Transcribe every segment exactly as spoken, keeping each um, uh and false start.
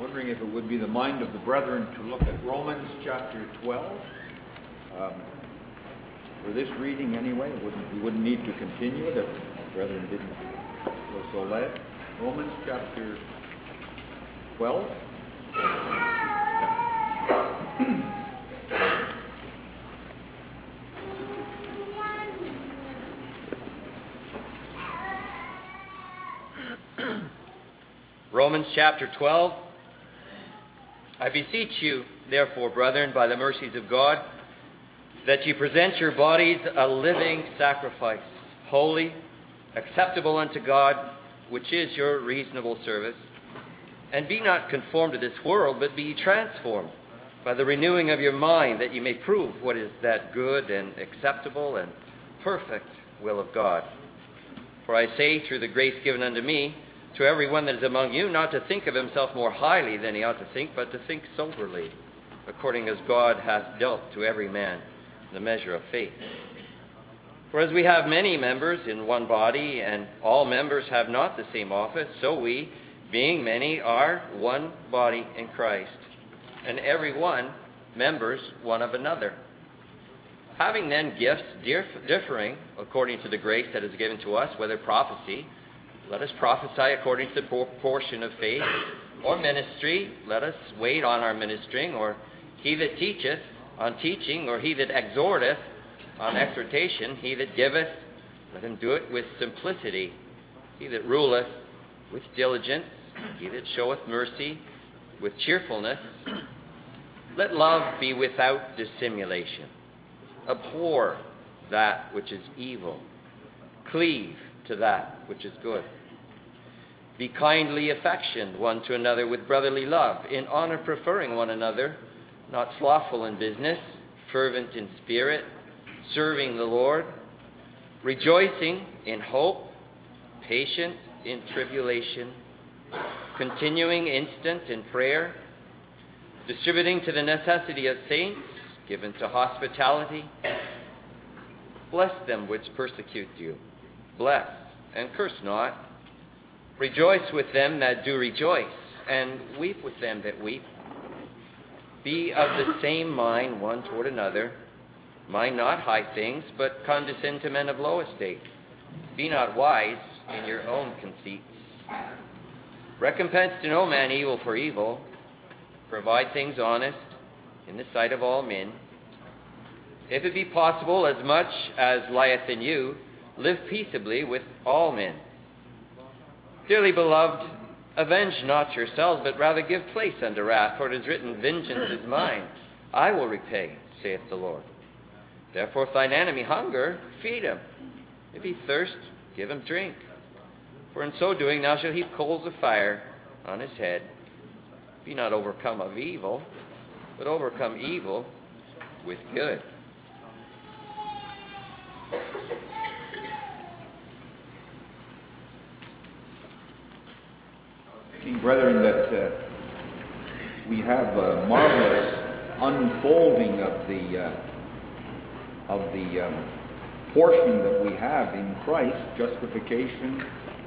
wondering if it would be the mind of the brethren to look at Romans chapter twelve. Um, for this reading anyway, it wouldn't, we wouldn't need to continue it if the brethren didn't feel so led. Romans chapter twelve. Romans chapter twelve. I beseech you, therefore, brethren, by the mercies of God, that ye present your bodies a living sacrifice, holy, acceptable unto God, which is your reasonable service. And be not conformed to this world, but be ye transformed by the renewing of your mind, that ye may prove what is that good and acceptable and perfect will of God. For I say, through the grace given unto me, to every one that is among you, not to think of himself more highly than he ought to think, but to think soberly, according as God hath dealt to every man the measure of faith. For as we have many members in one body, and all members have not the same office, so we, being many, are one body in Christ, and every one members one of another. Having then gifts differing according to the grace that is given to us, whether prophecy, let us prophesy according to the proportion of faith, or ministry, let us wait on our ministering, or he that teacheth on teaching, or he that exhorteth on exhortation, he that giveth, let him do it with simplicity, he that ruleth with diligence, he that showeth mercy with cheerfulness. Let love be without dissimulation. Abhor that which is evil. Cleave to that which is good. Be kindly affectioned one to another with brotherly love, in honor preferring one another, not slothful in business, fervent in spirit, serving the Lord, rejoicing in hope, patient in tribulation, continuing instant in prayer, distributing to the necessity of saints, given to hospitality. Bless them which persecute you. Bless and curse not. Rejoice with them that do rejoice, and weep with them that weep. Be of the same mind one toward another. Mind not high things, but condescend to men of low estate. Be not wise in your own conceits. Recompense to no man evil for evil. Provide things honest in the sight of all men. If it be possible, as much as lieth in you, live peaceably with all men. Dearly beloved, avenge not yourselves, but rather give place unto wrath, for it is written, vengeance is mine, I will repay, saith the Lord. Therefore if thine enemy hunger, feed him. If he thirst, give him drink. For in so doing thou shalt heap coals of fire on his head. Be not overcome of evil, but overcome evil with good. Brethren, that uh, we have a marvelous unfolding of the uh, of the um, portion that we have in Christ: justification,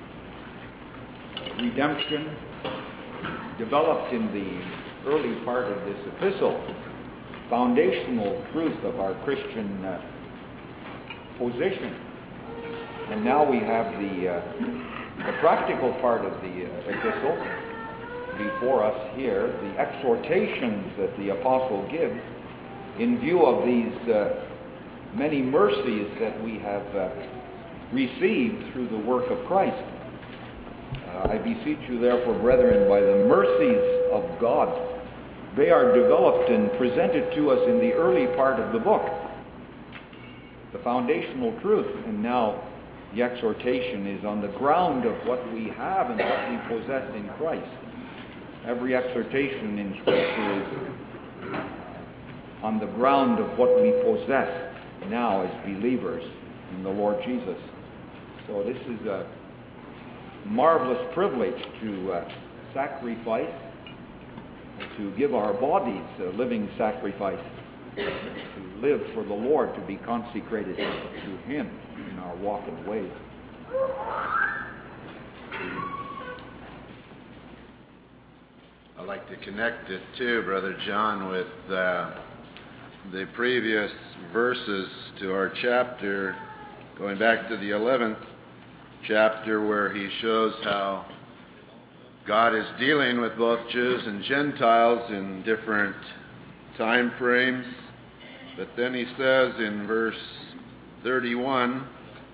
redemption, developed in the early part of this epistle, foundational truth of our Christian uh, position, and now we have the. Uh, The practical part of the uh, epistle before us here, the exhortations that the apostle gives in view of these uh, many mercies that we have uh, received through the work of Christ. Uh, I beseech you, therefore, brethren, by the mercies of God, they are developed and presented to us in the early part of the book, the foundational truth, and now the exhortation is on the ground of what we have and what we possess in Christ. Every exhortation in Scripture is on the ground of what we possess now as believers in the Lord Jesus. So this is a marvelous privilege to uh, sacrifice, to give our bodies a living sacrifice, to live for the Lord, to be consecrated to Him in our walk and ways. I'd like to connect it too, Brother John, with uh, the previous verses to our chapter, going back to the eleventh chapter, where he shows how God is dealing with both Jews and Gentiles in different time frames. But then he says in verse thirty-one,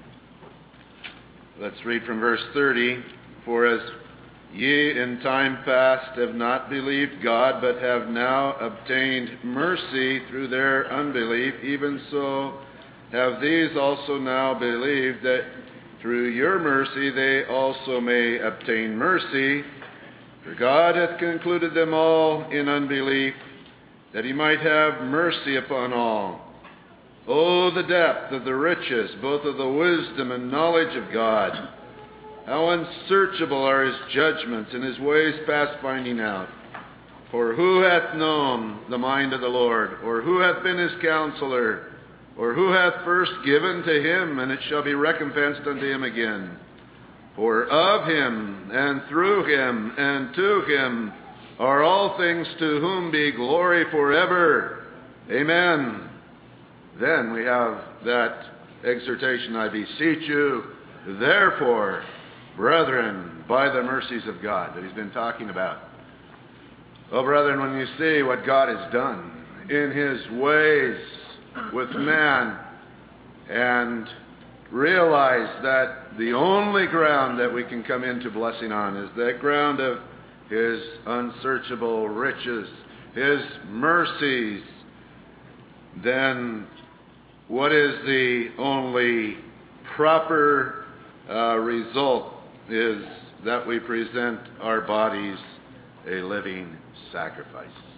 let's read from verse thirty, "For as ye in time past have not believed God, but have now obtained mercy through their unbelief, even so have these also now believed, that through your mercy they also may obtain mercy. For God hath concluded them all in unbelief, that he might have mercy upon all. Oh, the depth of the riches, both of the wisdom and knowledge of God! How unsearchable are his judgments, and his ways past finding out. For who hath known the mind of the Lord? Or who hath been his counselor? Or who hath first given to him, and it shall be recompensed unto him again? For of him, and through him, and to him are all things, to whom be glory forever. Amen." Then we have that exhortation, "I beseech you, therefore, brethren, by the mercies of God," that he's been talking about. Well, brethren, when you see what God has done in his ways with man, and realize that the only ground that we can come into blessing on is that ground of his unsearchable riches, his mercies, then what is the only proper uh, result is that we present our bodies a living sacrifice.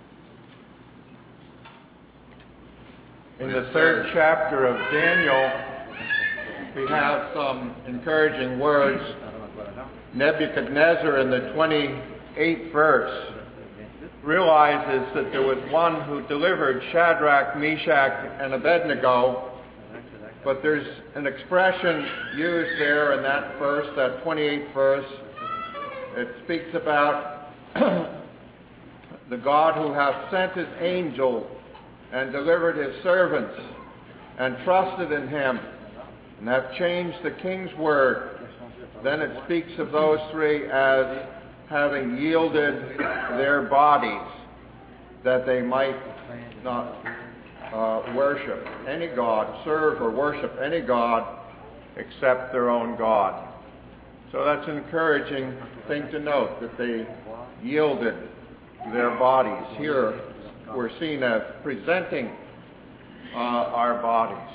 In the third chapter of Daniel, we have some encouraging words. Nebuchadnezzar, in the twenty-eighth verse, realizes that there was one who delivered Shadrach, Meshach, and Abednego, but there's an expression used there in that verse, that twenty-eighth verse. It speaks about the God who hath sent his angel and delivered his servants, and trusted in him, and have changed the king's word. Then it speaks of those three as having yielded their bodies, that they might not uh, worship any god, serve or worship any god except their own God. So that's an encouraging thing to note, that they yielded their bodies. Here we're seen as presenting uh, our bodies.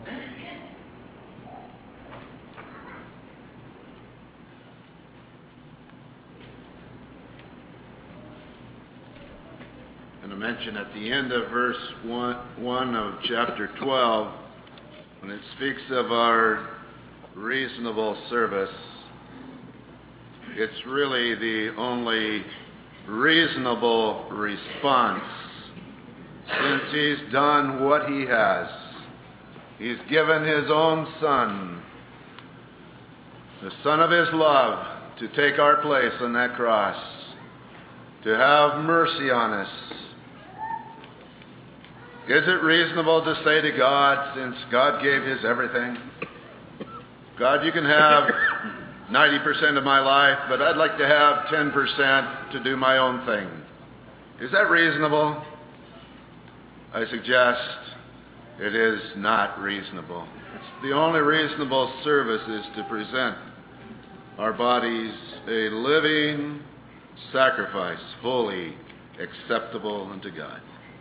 And I mention at the end of verse one, one of chapter twelve, when it speaks of our reasonable service, it's really the only reasonable response, since he's done what he has. He's given his own Son, the Son of his love, to take our place on that cross, to have mercy on us. Is it reasonable to say to God, since God gave his everything, God, you can have ninety percent of my life, but I'd like to have ten percent to do my own thing. Is that reasonable? I suggest it is not reasonable. It's the only reasonable service is to present our bodies a living sacrifice, holy, acceptable unto God.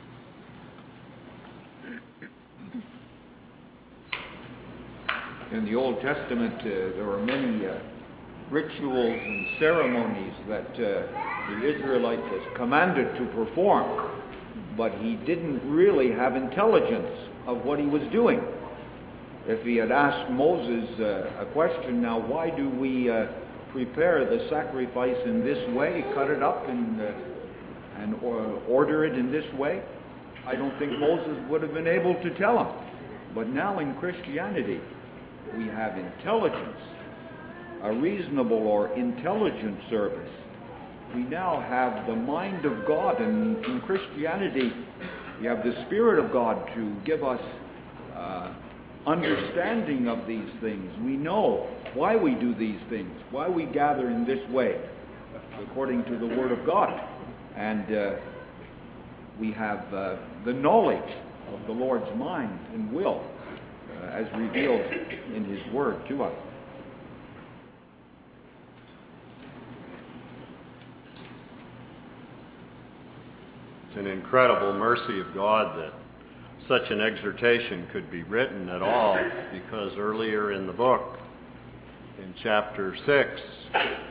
In the Old Testament, uh, there were many uh, rituals and ceremonies that uh, the Israelite was commanded to perform, but he didn't really have intelligence of what he was doing. If he had asked Moses uh, a question, now why do we uh, prepare the sacrifice in this way, cut it up and, uh, and or order it in this way, I don't think Moses would have been able to tell him. But now in Christianity, we have intelligence, a reasonable or intelligent service we now have the mind of God, and in Christianity, we have the Spirit of God to give us uh, understanding of these things. We know why we do these things, why we gather in this way, according to the Word of God. And uh, we have uh, the knowledge of the Lord's mind and will uh, as revealed in His Word to us. It's an incredible mercy of God that such an exhortation could be written at all, because earlier in the book, in chapter six,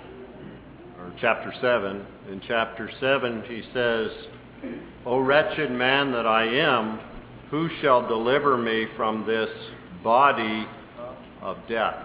or chapter seven, in chapter seven he says, "O wretched man that I am, who shall deliver me from this body of death?"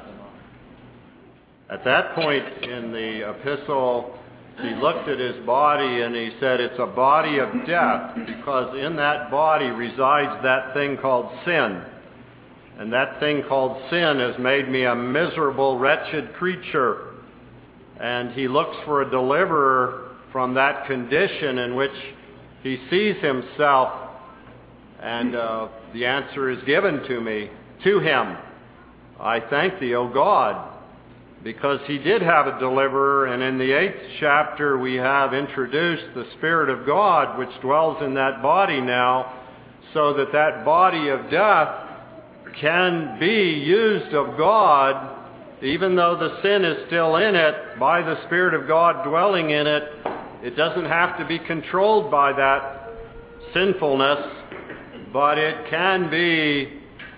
At that point in the epistle, he looked at his body and he said, it's a body of death, because in that body resides that thing called sin. And that thing called sin has made me a miserable, wretched creature. And he looks for a deliverer from that condition in which he sees himself. And uh, the answer is given to me, to him. I thank thee, O God, because he did have a deliverer, and in the eighth chapter we have introduced the Spirit of God, which dwells in that body now, so that that body of death can be used of God, even though the sin is still in it, by the Spirit of God dwelling in it. It doesn't have to be controlled by that sinfulness, but it can be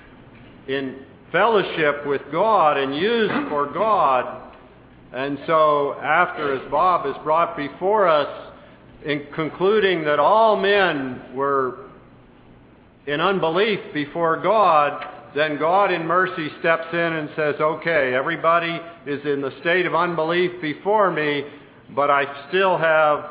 in fellowship with God and used for God. And so after, as Bob has brought before us, in concluding that all men were in unbelief before God, then God in mercy steps in and says, okay, everybody is in the state of unbelief before me, but I still have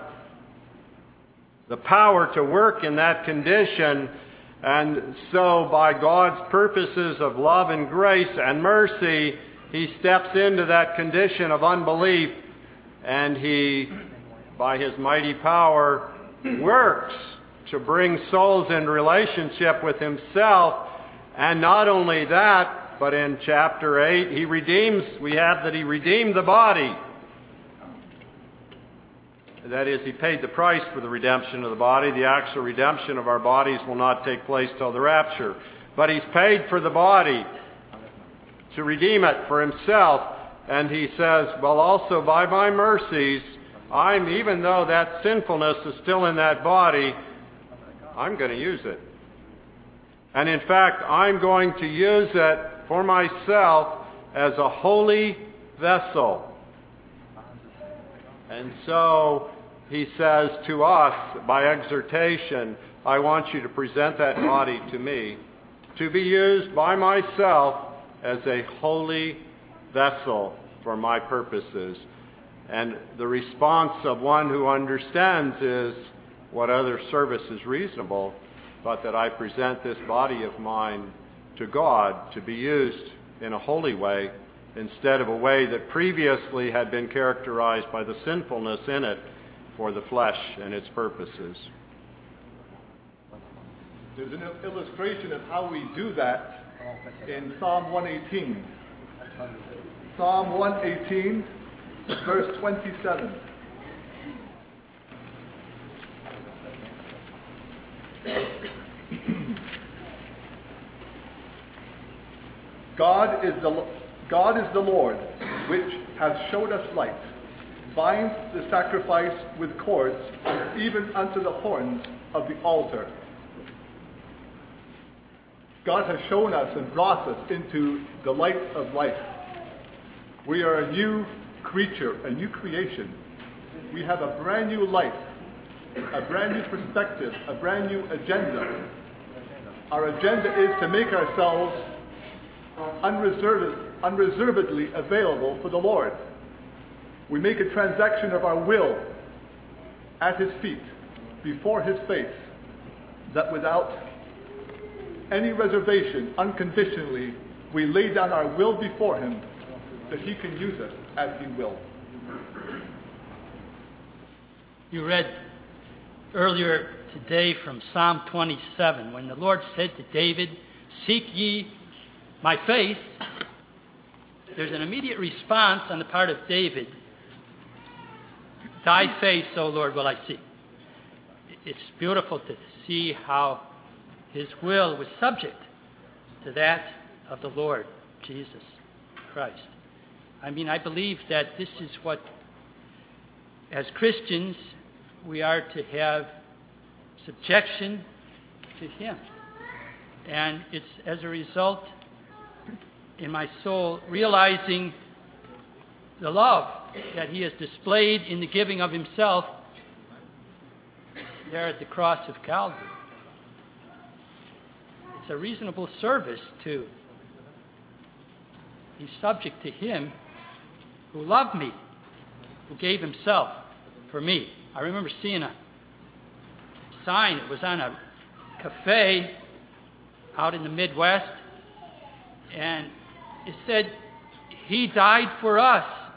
the power to work in that condition. And so by God's purposes of love and grace and mercy, he steps into that condition of unbelief, and he, by his mighty power, works to bring souls in relationship with himself. And not only that, but in chapter eight, he redeems, we have that he redeemed the body. That is, he paid the price for the redemption of the body. The actual redemption of our bodies will not take place till the rapture. But he's paid for the body to redeem it for himself. And he says, well, also by my mercies, I'm, even though that sinfulness is still in that body, I'm going to use it. And in fact, I'm going to use it for myself as a holy vessel. And so he says to us by exhortation, I want you to present that body to me to be used by myself as a holy vessel for my purposes. And the response of one who understands is, what other service is reasonable, but that I present this body of mine to God to be used in a holy way, instead of a way that previously had been characterized by the sinfulness in it for the flesh and its purposes. There's an illustration of how we do that in Psalm one eighteen. Psalm one eighteen, verse twenty-seven. God is the God is the Lord, which hath showed us light, binds the sacrifice with cords, even unto the horns of the altar. God has shown us and brought us into the light of life. We are a new creature, a new creation. We have a brand new life, a brand new perspective, a brand new agenda. Our agenda is to make ourselves unreserved, unreservedly available for the Lord. We make a transaction of our will at his feet, before his face, that without any reservation, unconditionally, we lay down our will before him, that he can use us as he will. You read earlier today from Psalm twenty-seven, when the Lord said to David, "Seek ye my face," there's an immediate response on the part of David. "Thy face, O Lord, will I seek." It's beautiful to see how his will was subject to that of the Lord Jesus Christ. I mean, I believe that this is what, as Christians, we are to have subjection to him. And it's as a result in my soul realizing the love that he has displayed in the giving of himself there at the cross of Calvary. It's a reasonable service to be subject to him who loved me, who gave himself for me. I remember seeing a sign. It was on a cafe out in the Midwest, and it said, "He died for us.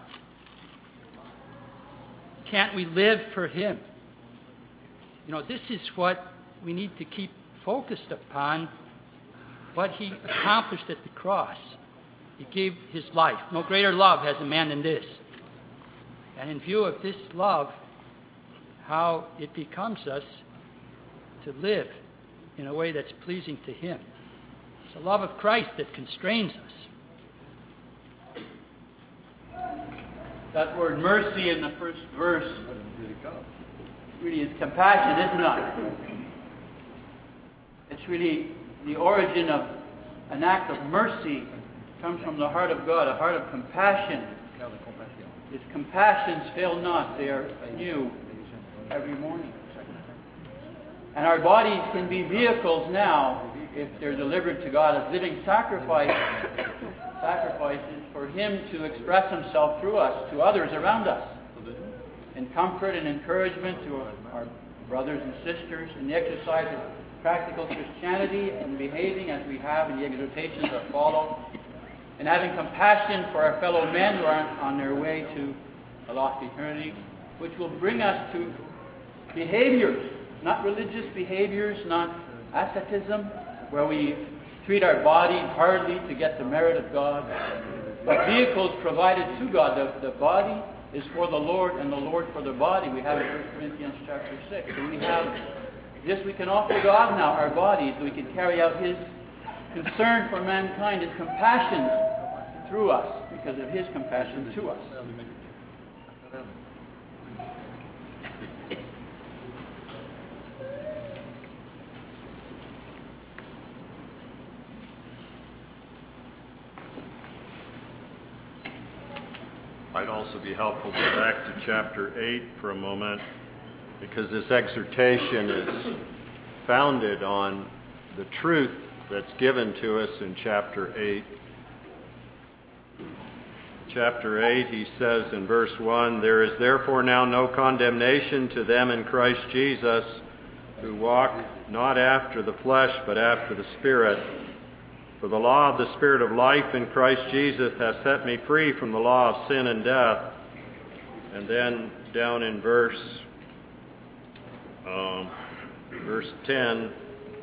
Can't we live for him?" You know, this is what we need to keep focused upon, what he accomplished at the cross. He gave his life. No greater love has a man than this. And in view of this love, how it becomes us to live in a way that's pleasing to him. It's the love of Christ that constrains us. That word mercy in the first verse really is compassion, isn't it? It's really the origin of an act of mercy. It comes from the heart of God, a heart of compassion. His compassions fail not, they are new every morning. And our bodies can be vehicles now, if they're delivered to God as living sacrifice, sacrifices for him to express himself through us to others around us, in comfort and encouragement to our brothers and sisters, in the exercise of practical Christianity and behaving as we have in the exhortations that follow, and having compassion for our fellow men who are on their way to a lost eternity, which will bring us to behaviors, not religious behaviors, not asceticism, where we treat our bodies hardly to get the merit of God, but vehicles provided to God. The, the body is for the Lord, and the Lord for the body. We have in First Corinthians chapter six. And we have this we can offer God now, our bodies, so we can carry out his concern for mankind, his compassion through us, because of his compassion to us. Might also be helpful to go back to chapter eight for a moment, because this exhortation is founded on the truth that's given to us in chapter eight. Chapter eight, he says in verse one, "There is therefore now no condemnation to them in Christ Jesus, who walk not after the flesh, but after the Spirit. For the law of the Spirit of life in Christ Jesus has set me free from the law of sin and death." And then down in verse um, verse ten,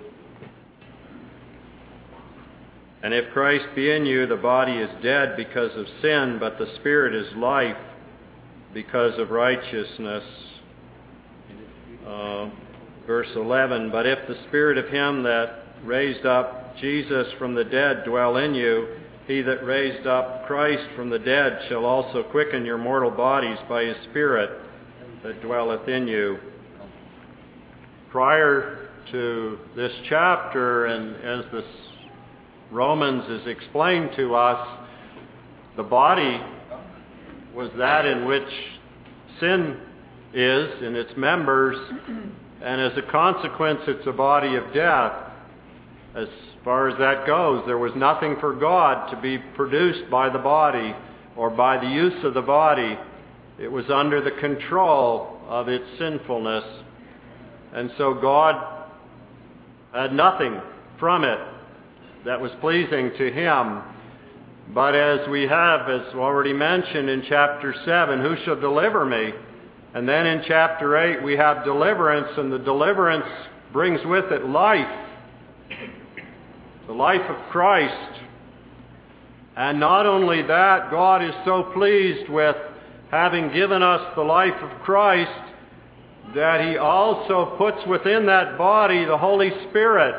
"And if Christ be in you, the body is dead because of sin, but the Spirit is life because of righteousness." Uh, verse eleven, "But if the Spirit of him that raised up Jesus from the dead dwell in you, he that raised up Christ from the dead shall also quicken your mortal bodies by his Spirit that dwelleth in you." Prior to this chapter, and as this Romans is explained to us, the body was that in which sin is in its members, and as a consequence it's a body of death. As far as that goes, there was nothing for God to be produced by the body or by the use of the body. It was under the control of its sinfulness. And so God had nothing from it that was pleasing to him. But as we have, as already mentioned in chapter seven, "Who shall deliver me And then in chapter eight we have deliverance, and the deliverance brings with it life. The life of Christ. And not only that, God is so pleased with having given us the life of Christ that He also puts within that body the Holy Spirit.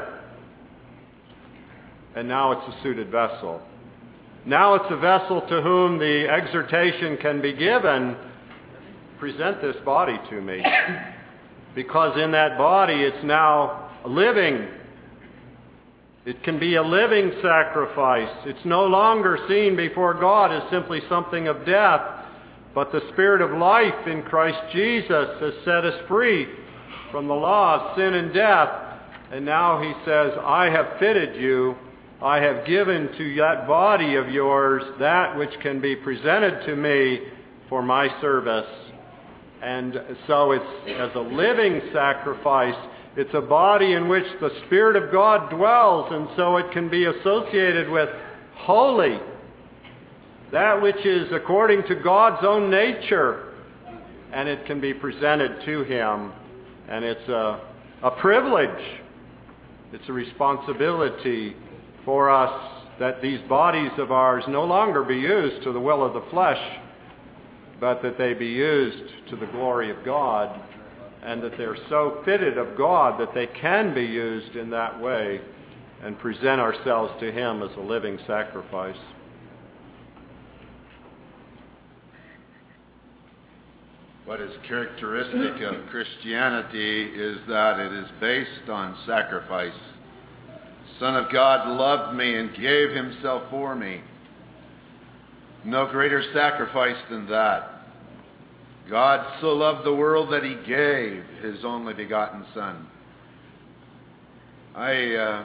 And now it's a suited vessel. Now it's a vessel to whom the exhortation can be given, present this body to me. Because in that body it's now living. It can be a living sacrifice. It's no longer seen before God as simply something of death, but the Spirit of life in Christ Jesus has set us free from the law of sin and death. And now He says, I have fitted you, I have given to that body of yours that which can be presented to me for my service. And so it's as a living sacrifice. It's a body in which the Spirit of God dwells, and so it can be associated with holy, that which is according to God's own nature, and it can be presented to Him. And it's a, a privilege, it's a responsibility for us that these bodies of ours no longer be used to the will of the flesh, but that they be used to the glory of God, and that they're so fitted of God that they can be used in that way and present ourselves to Him as a living sacrifice. What is characteristic of Christianity is that it is based on sacrifice. The Son of God loved me and gave Himself for me. No greater sacrifice than that. God so loved the world that He gave His only begotten Son. I uh,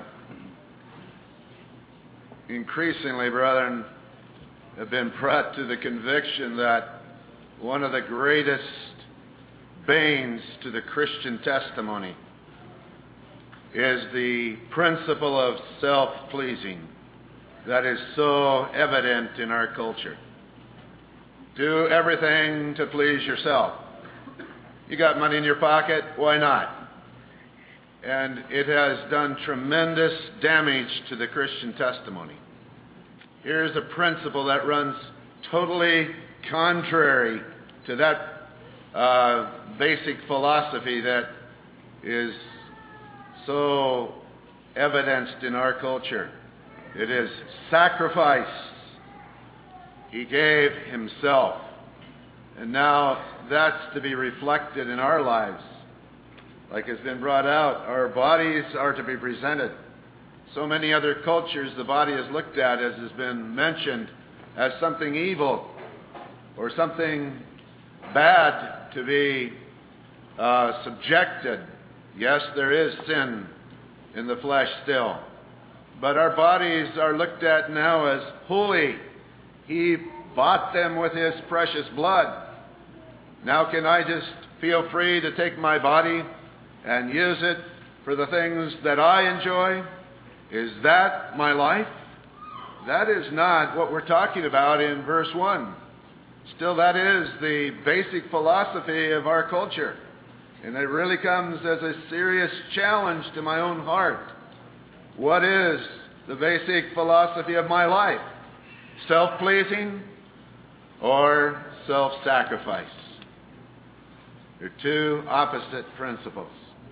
increasingly, brethren, have been brought to the conviction that one of the greatest banes to the Christian testimony is the principle of self-pleasing that is so evident in our culture. Do everything to please yourself. You got money in your pocket, why not? And it has done tremendous damage to the Christian testimony. Here's a principle that runs totally contrary to that uh, basic philosophy that is so evidenced in our culture. It is sacrifice. He gave Himself. And now that's to be reflected in our lives. Like has been brought out, our bodies are to be presented. So many other cultures, the body is looked at, as has been mentioned, as something evil or something bad to be uh, subjected. Yes, there is sin in the flesh still. But our bodies are looked at now as holy. He bought them with His precious blood. Now can I just feel free to take my body and use it for the things that I enjoy? Is that my life? That is not what we're talking about in verse one. Still, that is the basic philosophy of our culture. And it really comes as a serious challenge to my own heart. What is the basic philosophy of my life? Self-pleasing or self-sacrifice? They're two opposite principles.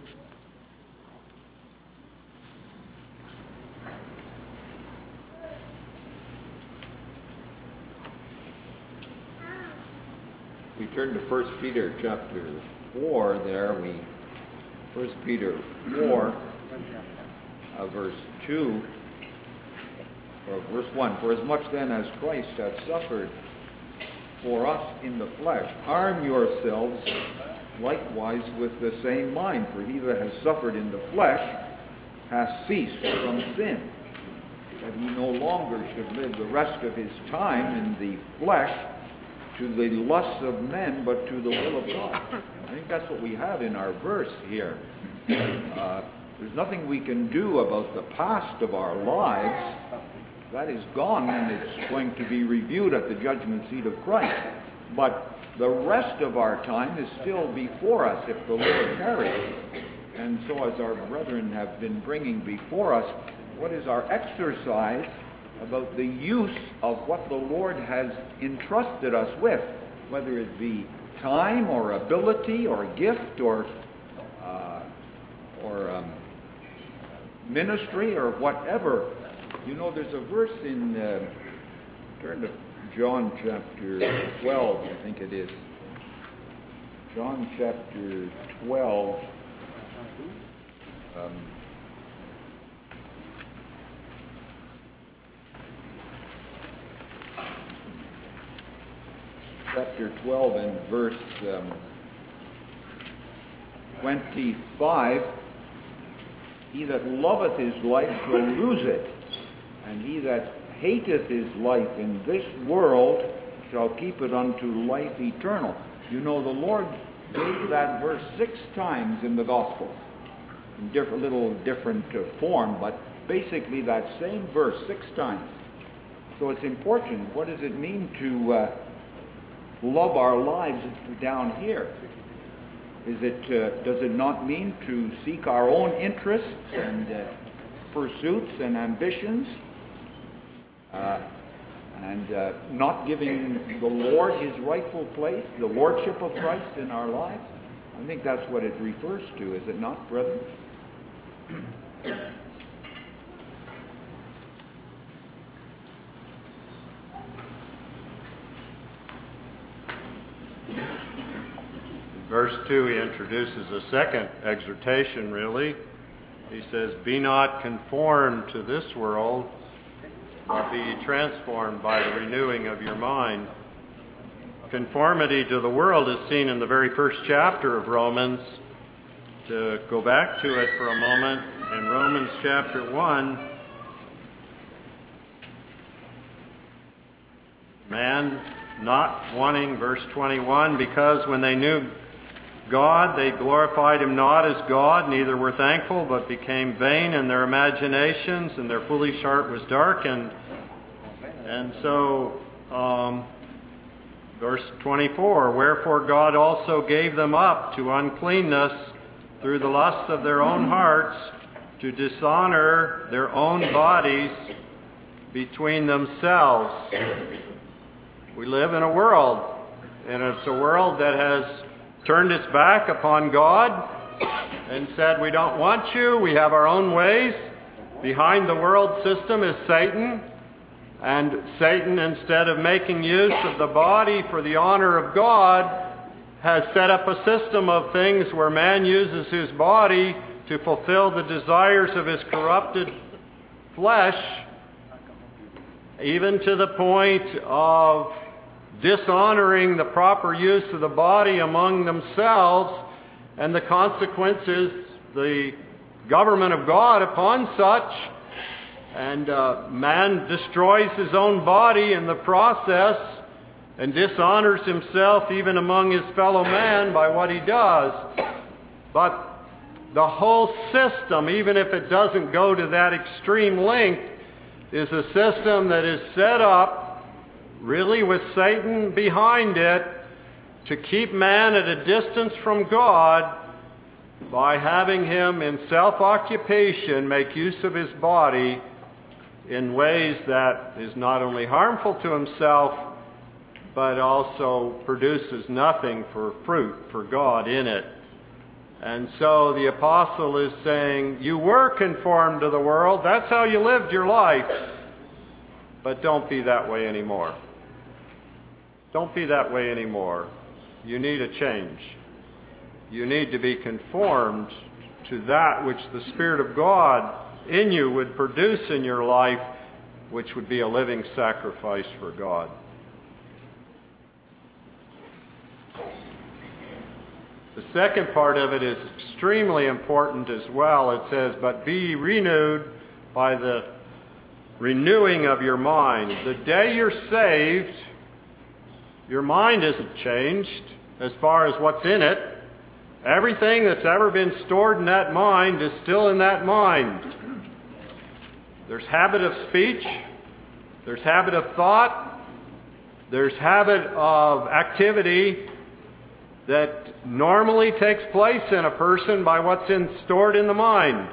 We turn to First Peter chapter four there. We First Peter four, uh, verse two, or verse one. For as much then as Christ hath suffered for us in the flesh, arm yourselves likewise with the same mind. For he that has suffered in the flesh hath ceased from sin, that he no longer should live the rest of his time in the flesh to the lusts of men, but to the will of God. I think that's what we have in our verse here. Uh, there's nothing we can do about the past of our lives. That is gone, and it's going to be reviewed at the judgment seat of Christ. But the rest of our time is still before us if the Lord tarries. And so as our brethren have been bringing before us, what is our exercise about the use of what the Lord has entrusted us with, whether it be time or ability or gift or uh, or um, ministry or whatever. You know, there's a verse in, uh, turn to John chapter twelve, I think it is. John chapter twelve. Um, chapter twelve and verse um, twenty-five. He that loveth his life shall lose it, and he that hateth his life in this world shall keep it unto life eternal. You know, the Lord gave that verse six times in the Gospels, in different, little different uh, form, but basically that same verse six times. So it's important. What does it mean to uh, love our lives down here? Is it, uh, does it not mean to seek our own interests and uh, pursuits and ambitions, uh, and uh, not giving the Lord his rightful place, the lordship of Christ in our lives? I think that's what it refers to, is it not, brethren? Verse two, he introduces a second exhortation, really. He says, "Be not conformed to this world, but be ye transformed by the renewing of your mind." Conformity to the world is seen in the very first chapter of Romans. To go back to it for a moment, in Romans chapter one, man not wanting, verse twenty-one, because when they knew God, they glorified him not as God, neither were thankful, but became vain in their imaginations, and their foolish heart was darkened. And so, um, verse twenty-four, wherefore God also gave them up to uncleanness through the lusts of their own hearts, to dishonor their own bodies between themselves. We live in a world, and it's a world that has turned its back upon God and said, we don't want you, we have our own ways. Behind the world system is Satan, and Satan, instead of making use of the body for the honor of God, has set up a system of things where man uses his body to fulfill the desires of his corrupted flesh, even to the point of dishonoring the proper use of the body among themselves, and the consequences, the government of God upon such, and uh, man destroys his own body in the process and dishonors himself even among his fellow man by what he does. But the whole system, even if it doesn't go to that extreme length, is a system that is set up really with Satan behind it to keep man at a distance from God by having him in self-occupation make use of his body in ways that is not only harmful to himself, but also produces nothing for fruit for God in it. And so the apostle is saying, you were conformed to the world, that's how you lived your life, but don't be that way anymore. Don't be that way anymore. You need a change. You need to be conformed to that which the Spirit of God in you would produce in your life, which would be a living sacrifice for God. The second part of it is extremely important as well. It says, but be ye renewed by the renewing of your mind. The day you're saved, your mind isn't changed as far as what's in it. Everything that's ever been stored in that mind is still in that mind. There's habit of speech. There's habit of thought. There's habit of activity that normally takes place in a person by what's in, stored in the mind.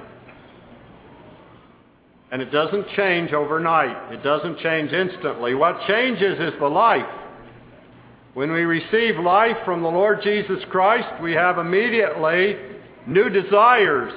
And it doesn't change overnight. It doesn't change instantly. What changes is the life. When we receive life from the Lord Jesus Christ, we have immediately new desires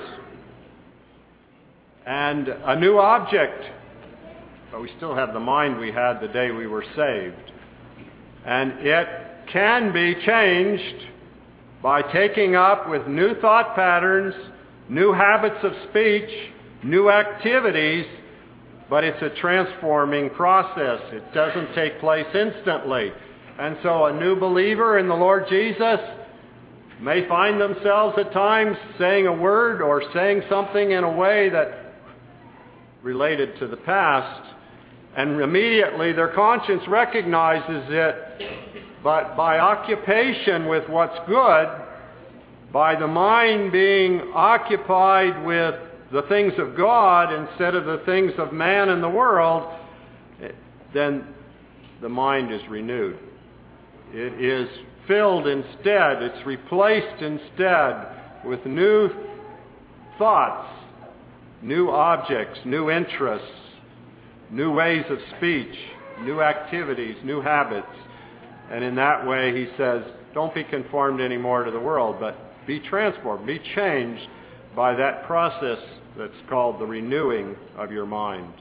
and a new object. But we still have the mind we had the day we were saved. And it can be changed by taking up with new thought patterns, new habits of speech, new activities, but it's a transforming process. It doesn't take place instantly. And so a new believer in the Lord Jesus may find themselves at times saying a word or saying something in a way that related to the past, and immediately their conscience recognizes it, but by occupation with what's good, by the mind being occupied with the things of God instead of the things of man and the world, then the mind is renewed. It is filled instead, it's replaced instead with new thoughts, new objects, new interests, new ways of speech, new activities, new habits. And in that way, he says, don't be conformed anymore to the world, but be transformed, be changed by that process that's called the renewing of your mind.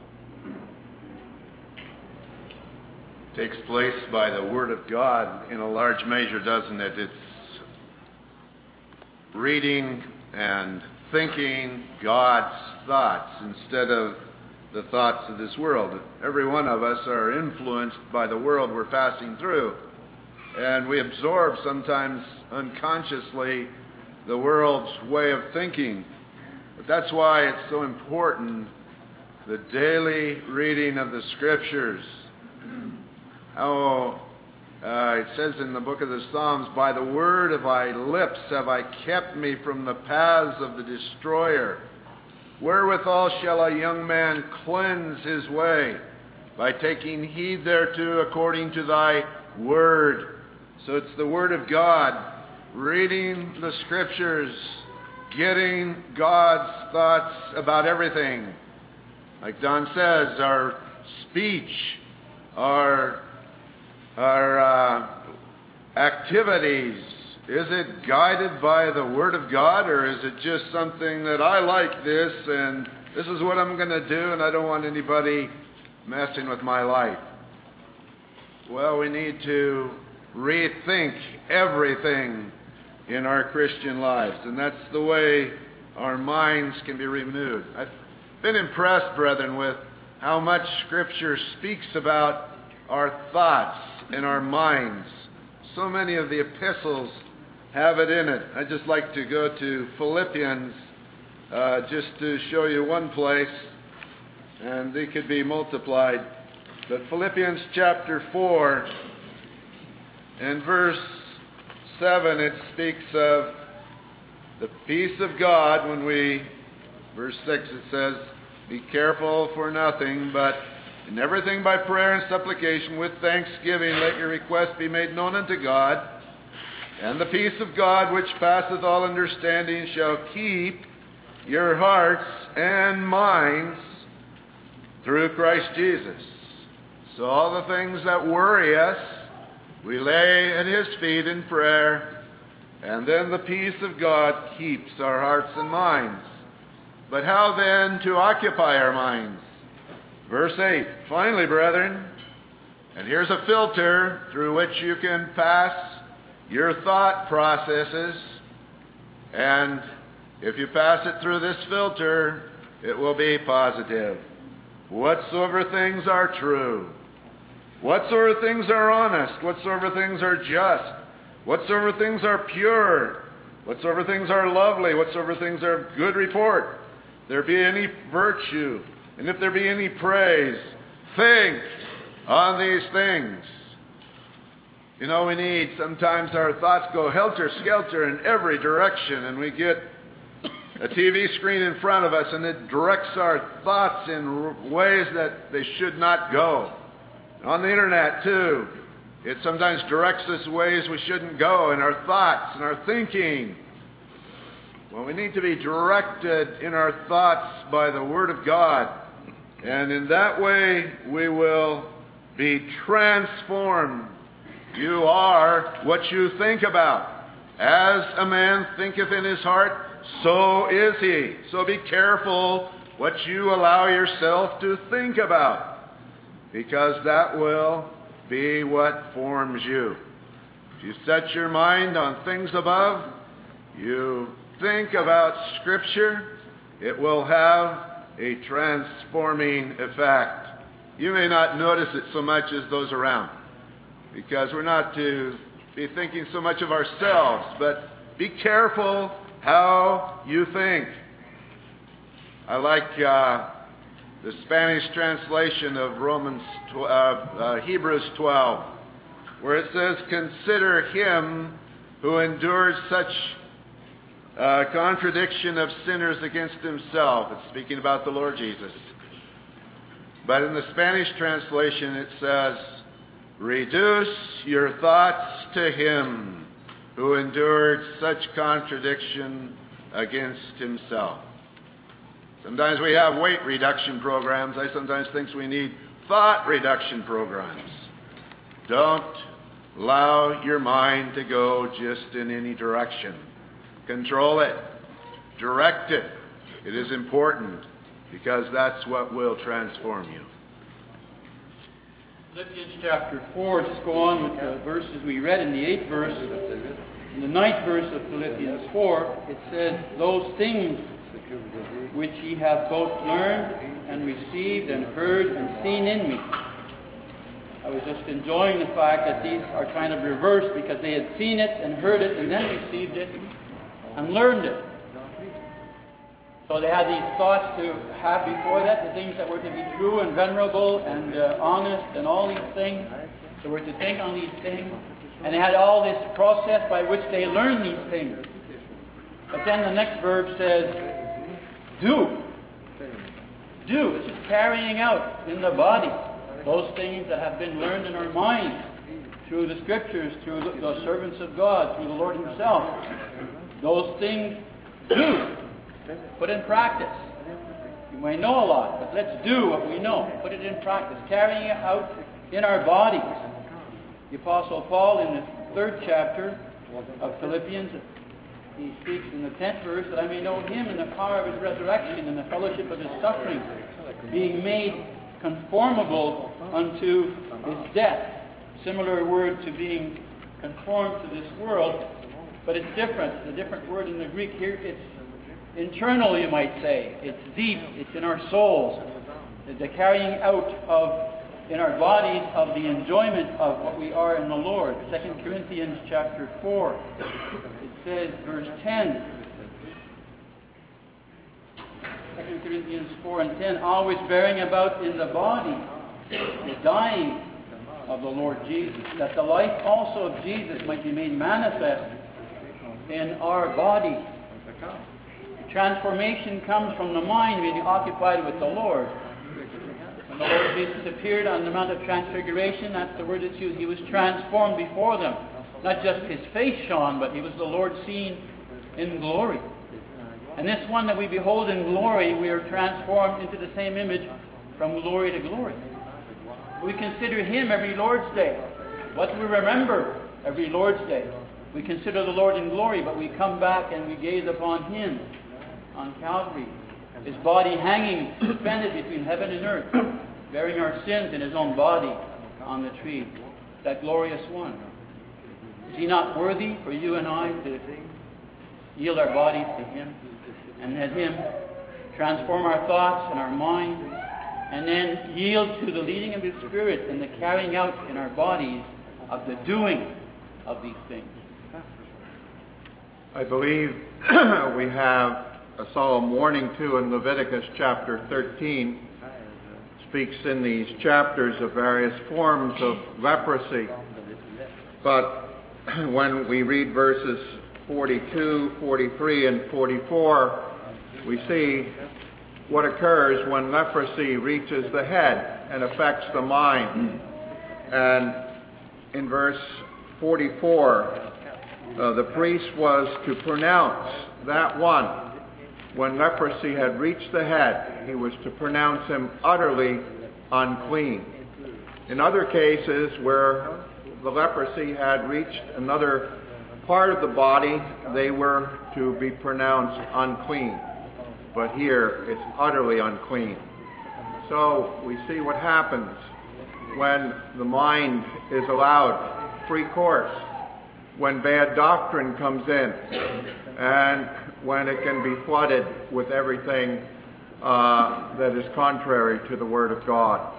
Takes place by the Word of God in a large measure, doesn't it? It's reading and thinking God's thoughts instead of the thoughts of this world. Every one of us are influenced by the world we're passing through, and we absorb sometimes unconsciously the world's way of thinking. But that's why it's so important, the daily reading of the Scriptures. How uh, it says in the book of the Psalms, by the word of thy lips have I kept me from the paths of the destroyer. Wherewithal shall a young man cleanse his way? By taking heed thereto according to thy word. So it's the Word of God, reading the Scriptures, getting God's thoughts about everything. Like Don says, our speech, our, our uh, activities, is it guided by the Word of God, or is it just something that I like this and this is what I'm going to do and I don't want anybody messing with my life? Well, we need to rethink everything in our Christian lives, and that's the way our minds can be renewed. I've been impressed, brethren, with how much Scripture speaks about our thoughts and our minds. So many of the epistles have it in it. I'd just like to go to Philippians uh, just to show you one place, and they could be multiplied. But Philippians chapter four and verse seven, it speaks of the peace of God. When we, verse six, it says, be careful for nothing, but in everything by prayer and supplication with thanksgiving let your requests be made known unto God. And the peace of God, which passeth all understanding, shall keep your hearts and minds through Christ Jesus. So all the things that worry us, we lay at His feet in prayer, and then the peace of God keeps our hearts and minds. But how then to occupy our minds? Verse eight, finally, brethren, and here's a filter through which you can pass your thought processes, and if you pass it through this filter, it will be positive. Whatsoever things are true, whatsoever things are honest, whatsoever things are just, whatsoever things are pure, whatsoever things are lovely, whatsoever things are of good report, if there be any virtue, and if there be any praise, think on these things. You know, we need, sometimes our thoughts go helter-skelter in every direction, and we get a T V screen in front of us, and it directs our thoughts in ways that they should not go. On the internet, too. It sometimes directs us ways we shouldn't go in our thoughts and our thinking. Well, we need to be directed in our thoughts by the Word of God. And in that way, we will be transformed. You are what you think about. As a man thinketh in his heart, so is he. So be careful what you allow yourself to think about, because that will be what forms you. If you set your mind on things above, you think about Scripture, it will have a transforming effect. You may not notice it so much as those around, because we're not to be thinking so much of ourselves, but be careful how you think. I like uh, the Spanish translation of Romans, tw- uh, uh, Hebrews twelve, where it says, "Consider him who endured such uh, contradiction of sinners against himself." It's speaking about the Lord Jesus. But in the Spanish translation, it says, "Reduce your thoughts to him who endured such contradiction against himself." Sometimes we have weight reduction programs. I sometimes think we need thought reduction programs. Don't allow your mind to go just in any direction. Control it. Direct it. It is important, because that's what will transform you. Philippians chapter four, just go on with the verses we read in the eighth verse. In the ninth verse of Philippians four, it says, "Those things which ye have both learned and received and heard and seen in me." I was just enjoying the fact that these are kind of reversed, because they had seen it and heard it and then received it and learned it. So they had these thoughts to have before that, the things that were to be true and venerable and uh, honest and all these things. They were to think on these things. And they had all this process by which they learned these things. But then the next verb says, do. Do. It's just carrying out in the body those things that have been learned in our minds through the Scriptures, through the, the servants of God, through the Lord Himself. Those things do. Put in practice. You may know a lot, but let's do what we know. Put it in practice. Carrying it out in our bodies. The Apostle Paul, in the third chapter of Philippians, he speaks in the tenth verse, "that I may know him in the power of his resurrection and the fellowship of his suffering, being made conformable unto his death." Similar word to being conformed to this world, but it's different. It's a different word in the Greek here. It's internal, you might say. It's deep. It's in our souls. The carrying out of, in our bodies, of the enjoyment of what we are in the Lord. Second Corinthians chapter four. It says, verse ten. Second Corinthians four and ten. "Always bearing about in the body the dying of the Lord Jesus, that the life also of Jesus might be made manifest in our body." Transformation comes from the mind being occupied with the Lord. When the Lord Jesus appeared on the Mount of Transfiguration, that's the word that's used, He was transformed before them. Not just His face shone, but He was the Lord seen in glory. And this one that we behold in glory, we are transformed into the same image from glory to glory. We consider Him every Lord's Day. What do we remember every Lord's Day? We consider the Lord in glory, but we come back and we gaze upon Him on Calvary, His body hanging suspended between heaven and earth, bearing our sins in His own body on the tree. That glorious one. Is He not worthy for you and I to yield our bodies to Him and let Him transform our thoughts and our mind, and then yield to the leading of His Spirit and the carrying out in our bodies of the doing of these things? I believe we have a solemn warning too in Leviticus chapter thirteen. Speaks in these chapters of various forms of leprosy. But when we read verses forty-two, forty-three, and forty-four, we see what occurs when leprosy reaches the head and affects the mind. And in verse forty-four, uh, the priest was to pronounce that one. When leprosy had reached the head, he was to pronounce him utterly unclean. In other cases where the leprosy had reached another part of the body, they were to be pronounced unclean. But here, it's utterly unclean. So we see what happens when the mind is allowed free course, when bad doctrine comes in, and when it can be flooded with everything uh, that is contrary to the Word of God.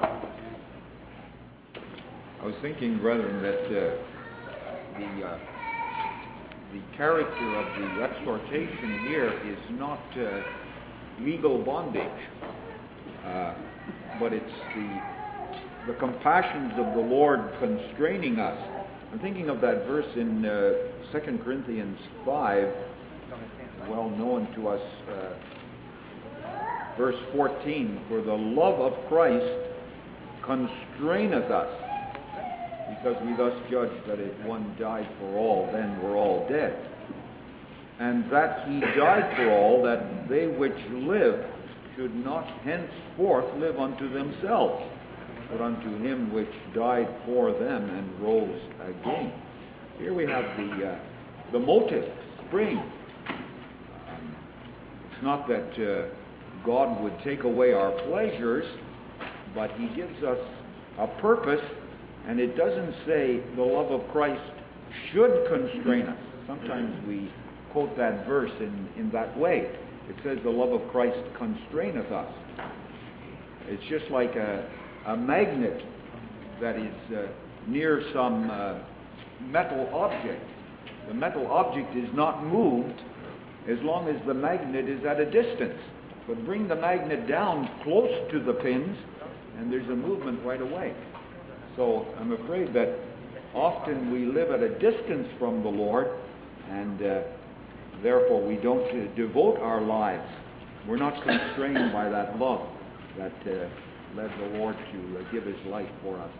I was thinking, brethren, that uh, the uh, the character of the exhortation here is not uh, legal bondage, uh, but it's the the compassions of the Lord constraining us. I'm thinking of that verse in uh, Second Corinthians five, well known to us, uh, verse fourteen, for the love of Christ constraineth us, because we thus judge that if one died for all, then we're all dead. And that he died for all, that they which live should not henceforth live unto themselves, but unto him which died for them and rose again. Here we have the uh, the motive, spring. Um, it's not that uh, God would take away our pleasures, but he gives us a purpose, and it doesn't say the love of Christ should constrain us. Sometimes we quote that verse in, in that way. It says the love of Christ constraineth us. It's just like a a magnet that is uh, near some uh, metal object. The metal object is not moved as long as the magnet is at a distance. But bring the magnet down close to the pins, and there's a movement right away. So I'm afraid that often we live at a distance from the Lord, and uh, therefore we don't uh, devote our lives. We're not constrained by that love that uh, led the Lord to uh, give his life for us.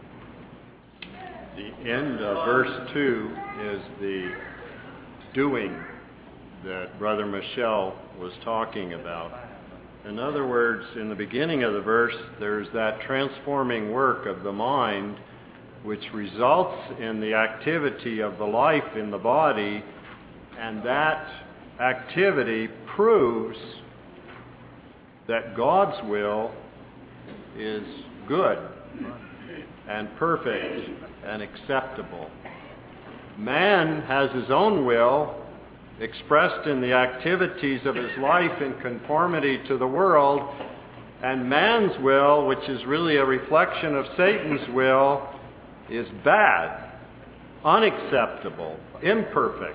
The end of verse two is the doing that Brother Michel was talking about. In other words, in the beginning of the verse, there's that transforming work of the mind which results in the activity of the life in the body, and that activity proves that God's will is good and perfect and acceptable. Man has his own will expressed in the activities of his life in conformity to the world, and man's will, which is really a reflection of Satan's will, is bad, unacceptable, imperfect.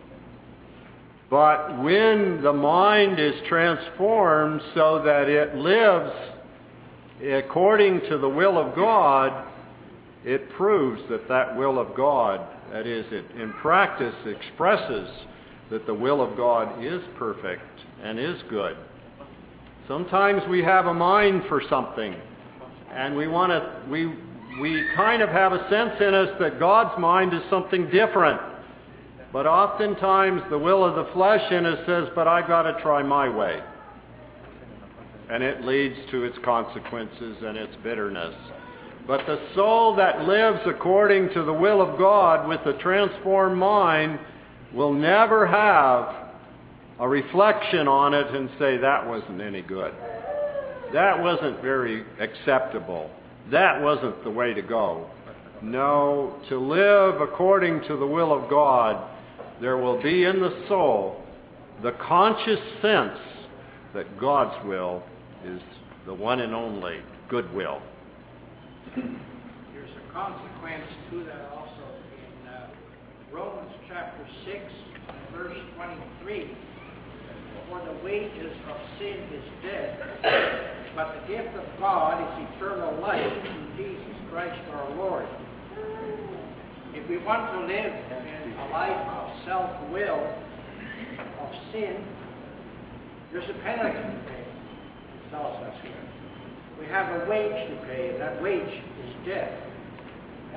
But when the mind is transformed so that it lives according to the will of God, it proves that that will of God, that is, it in practice expresses that the will of God is perfect and is good. Sometimes we have a mind for something, and we want to, we, we kind of have a sense in us that God's mind is something different. But oftentimes the will of the flesh in us says, but I got to try my way. And it leads to its consequences and its bitterness. But the soul that lives according to the will of God with a transformed mind will never have a reflection on it and say, that wasn't any good. That wasn't very acceptable. That wasn't the way to go. No, to live according to the will of God, there will be in the soul the conscious sense that God's will is the one and only good will. There's a consequence to that also in uh, Romans chapter six, verse twenty-three. For the wages of sin is death, but the gift of God is eternal life through Jesus Christ our Lord. If we want to live in a life of self-will, of sin, there's a penalty to pay. It tells us here. We have a wage to pay, and that wage is death.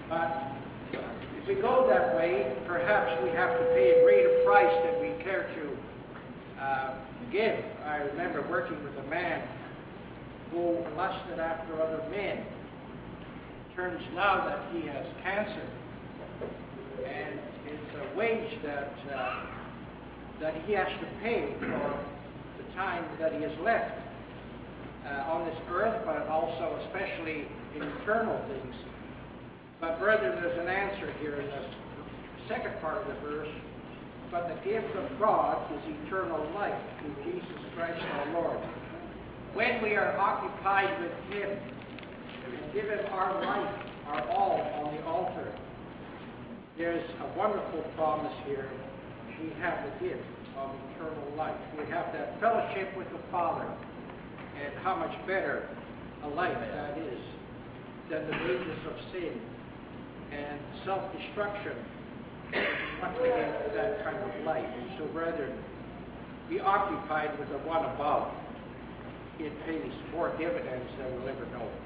But if we go that way, perhaps we have to pay a greater price than we care to uh, give. I remember working with a man who lusted after other men. It turns now that he has cancer, and it's a wage that uh, that he has to pay for the time that he has left uh, on this earth, but also especially in eternal things. But brethren, there's an answer here in the second part of the verse. But the gift of God is eternal life through Jesus Christ our Lord. When we are occupied with Him and give Him our life, our all on the altar, there's a wonderful promise here. We have the gift of eternal life. We have that fellowship with the Father. And how much better a life that is than the wages of sin and self-destruction. Much against that kind of life. And so, brethren, be occupied with the one above. It pays more dividends than we'll ever know.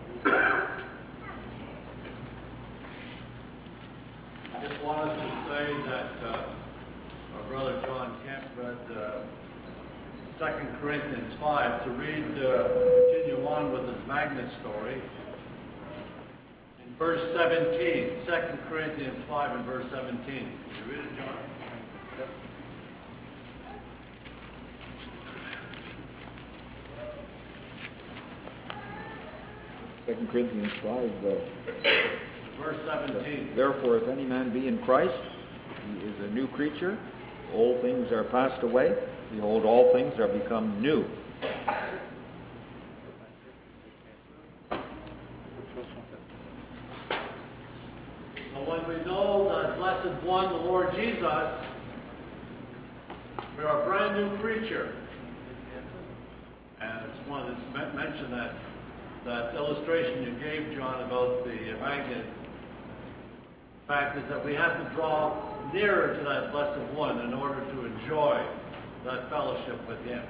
I just wanted to say that uh, our brother John Kemp read uh, Second Corinthians five to read, uh, continue on with his magnet story. In verse seventeen, Second Corinthians five and verse seventeen. Can you read it, John? Second Corinthians five. Uh, verse seventeen. Therefore, if any man be in Christ, he is a new creature. Old things are passed away. Behold, all things are become new. So when we know the Blessed One, the Lord Jesus, we are a brand new creature. And I just wanted to mention that that illustration you gave, John, about the magnet. The fact is that we have to draw nearer to that Blessed One in order to enjoy that fellowship with Him.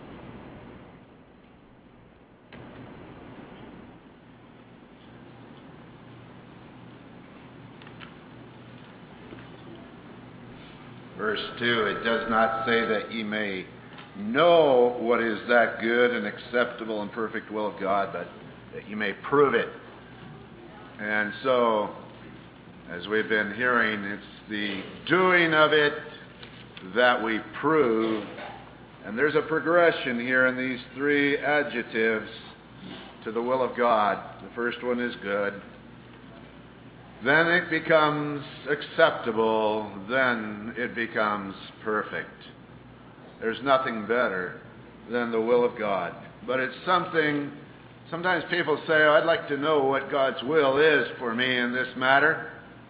Verse two, it does not say that ye may know what is that good and acceptable and perfect will of God, but that you may prove it. And so, as we've been hearing, it's the doing of it that we prove. And there's a progression here in these three adjectives to the will of God. The first one is good. Then it becomes acceptable. Then it becomes perfect. There's nothing better than the will of God. But it's something, sometimes people say, oh, I'd like to know what God's will is for me in this matter.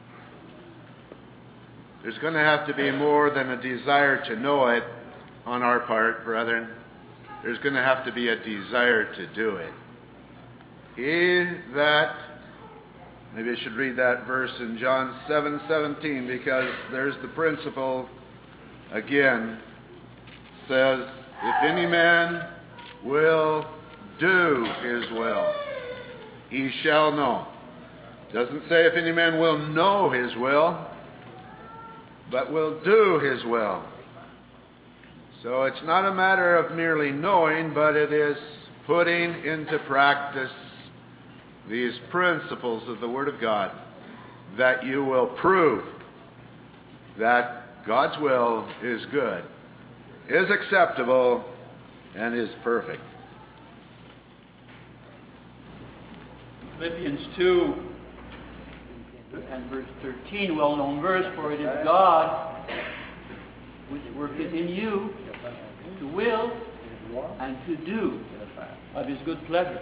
There's going to have to be more than a desire to know it on our part, brethren. There's going to have to be a desire to do it. He that, maybe I should read that verse in John seven seventeen, because there's the principle again. Says, if any man will do his will, he shall know. Doesn't say if any man will know his will, but will do his will. So it's not a matter of merely knowing, but it is putting into practice these principles of the Word of God, that you will prove that God's will is good, is acceptable, and is perfect. Philippians two and verse thirteen, well-known verse, for it is God which worketh in you to will and to do of His good pleasure.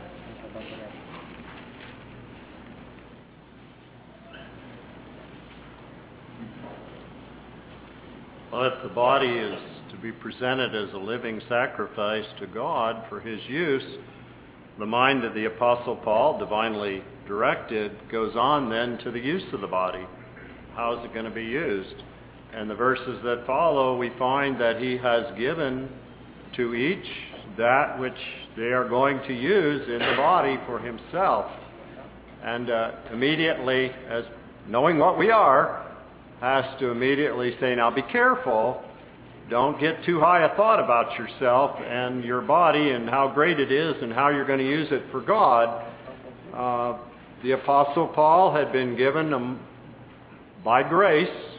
Well, if the body is to be presented as a living sacrifice to God for His use, the mind of the Apostle Paul, divinely directed, goes on then to the use of the body. How is it going to be used? And the verses that follow, we find that he has given to each that which they are going to use in the body for himself. And uh, immediately, as knowing what we are, has to immediately say, now be careful. Don't get too high a thought about yourself and your body and how great it is and how you're going to use it for God. Uh, the Apostle Paul had been given, um, by grace,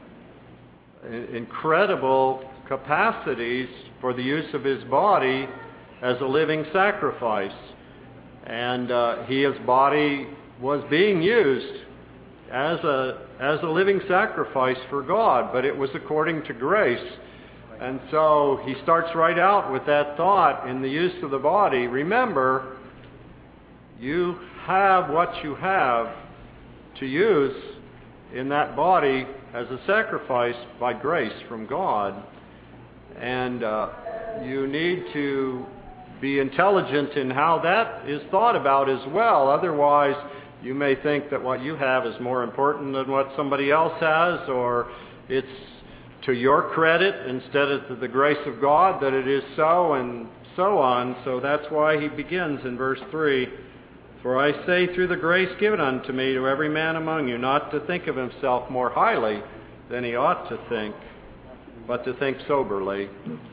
incredible capacities for the use of his body as a living sacrifice. And uh, he, his body was being used as a as a living sacrifice for God, but it was according to grace. And so he starts right out with that thought in the use of the body. Remember, you have what you have to use in that body as a sacrifice by grace from God. And uh, you need to be intelligent in how that is thought about as well. Otherwise, you may think that what you have is more important than what somebody else has, or it's to your credit instead of to the grace of God that it is so, and so on. So that's why he begins in verse three, "For I say through the grace given unto me to every man among you, not to think of himself more highly than he ought to think, but to think soberly."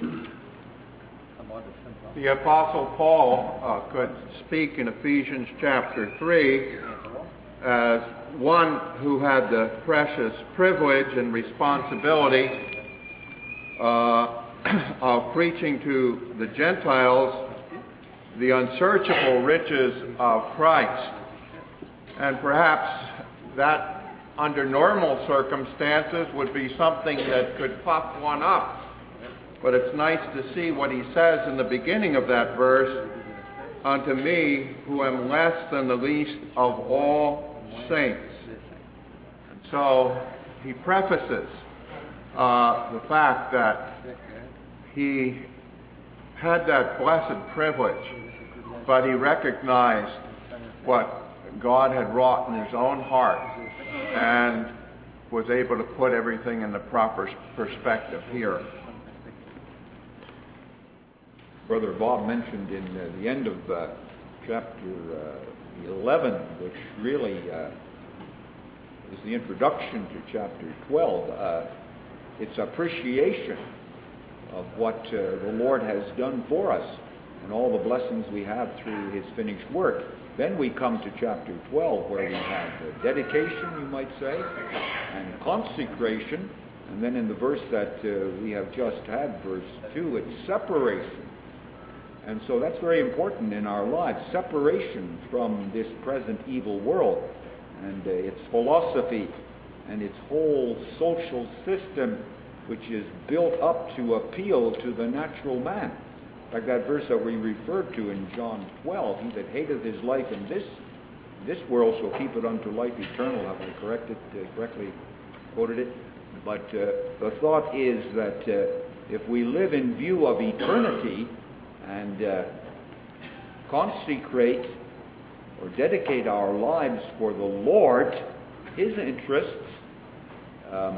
The Apostle Paul uh, could speak in Ephesians chapter three as one who had the precious privilege and responsibility uh, of preaching to the Gentiles the unsearchable riches of Christ. And perhaps that, under normal circumstances, would be something that could puff one up. But it's nice to see what he says in the beginning of that verse, "Unto me, who am less than the least of all saints." And so he prefaces uh, the fact that he had that blessed privilege, but he recognized what God had wrought in his own heart and was able to put everything in the proper perspective here. Brother Bob mentioned in uh, the end of uh, chapter uh, eleven, which really uh, is the introduction to chapter twelve, uh, its appreciation of what uh, the Lord has done for us and all the blessings we have through his finished work. Then we come to chapter twelve, where we have uh, dedication, you might say, and consecration. And then in the verse that uh, we have just had, verse two, it's separation. And so that's very important in our lives, separation from this present evil world and uh, its philosophy and its whole social system, which is built up to appeal to the natural man. Like that verse that we referred to in John twelve, "He that hateth his life in this this world shall keep it unto life eternal." Have I corrected, uh, correctly quoted it? But uh, the thought is that uh, if we live in view of eternity and uh, consecrate or dedicate our lives for the Lord, his interests, um,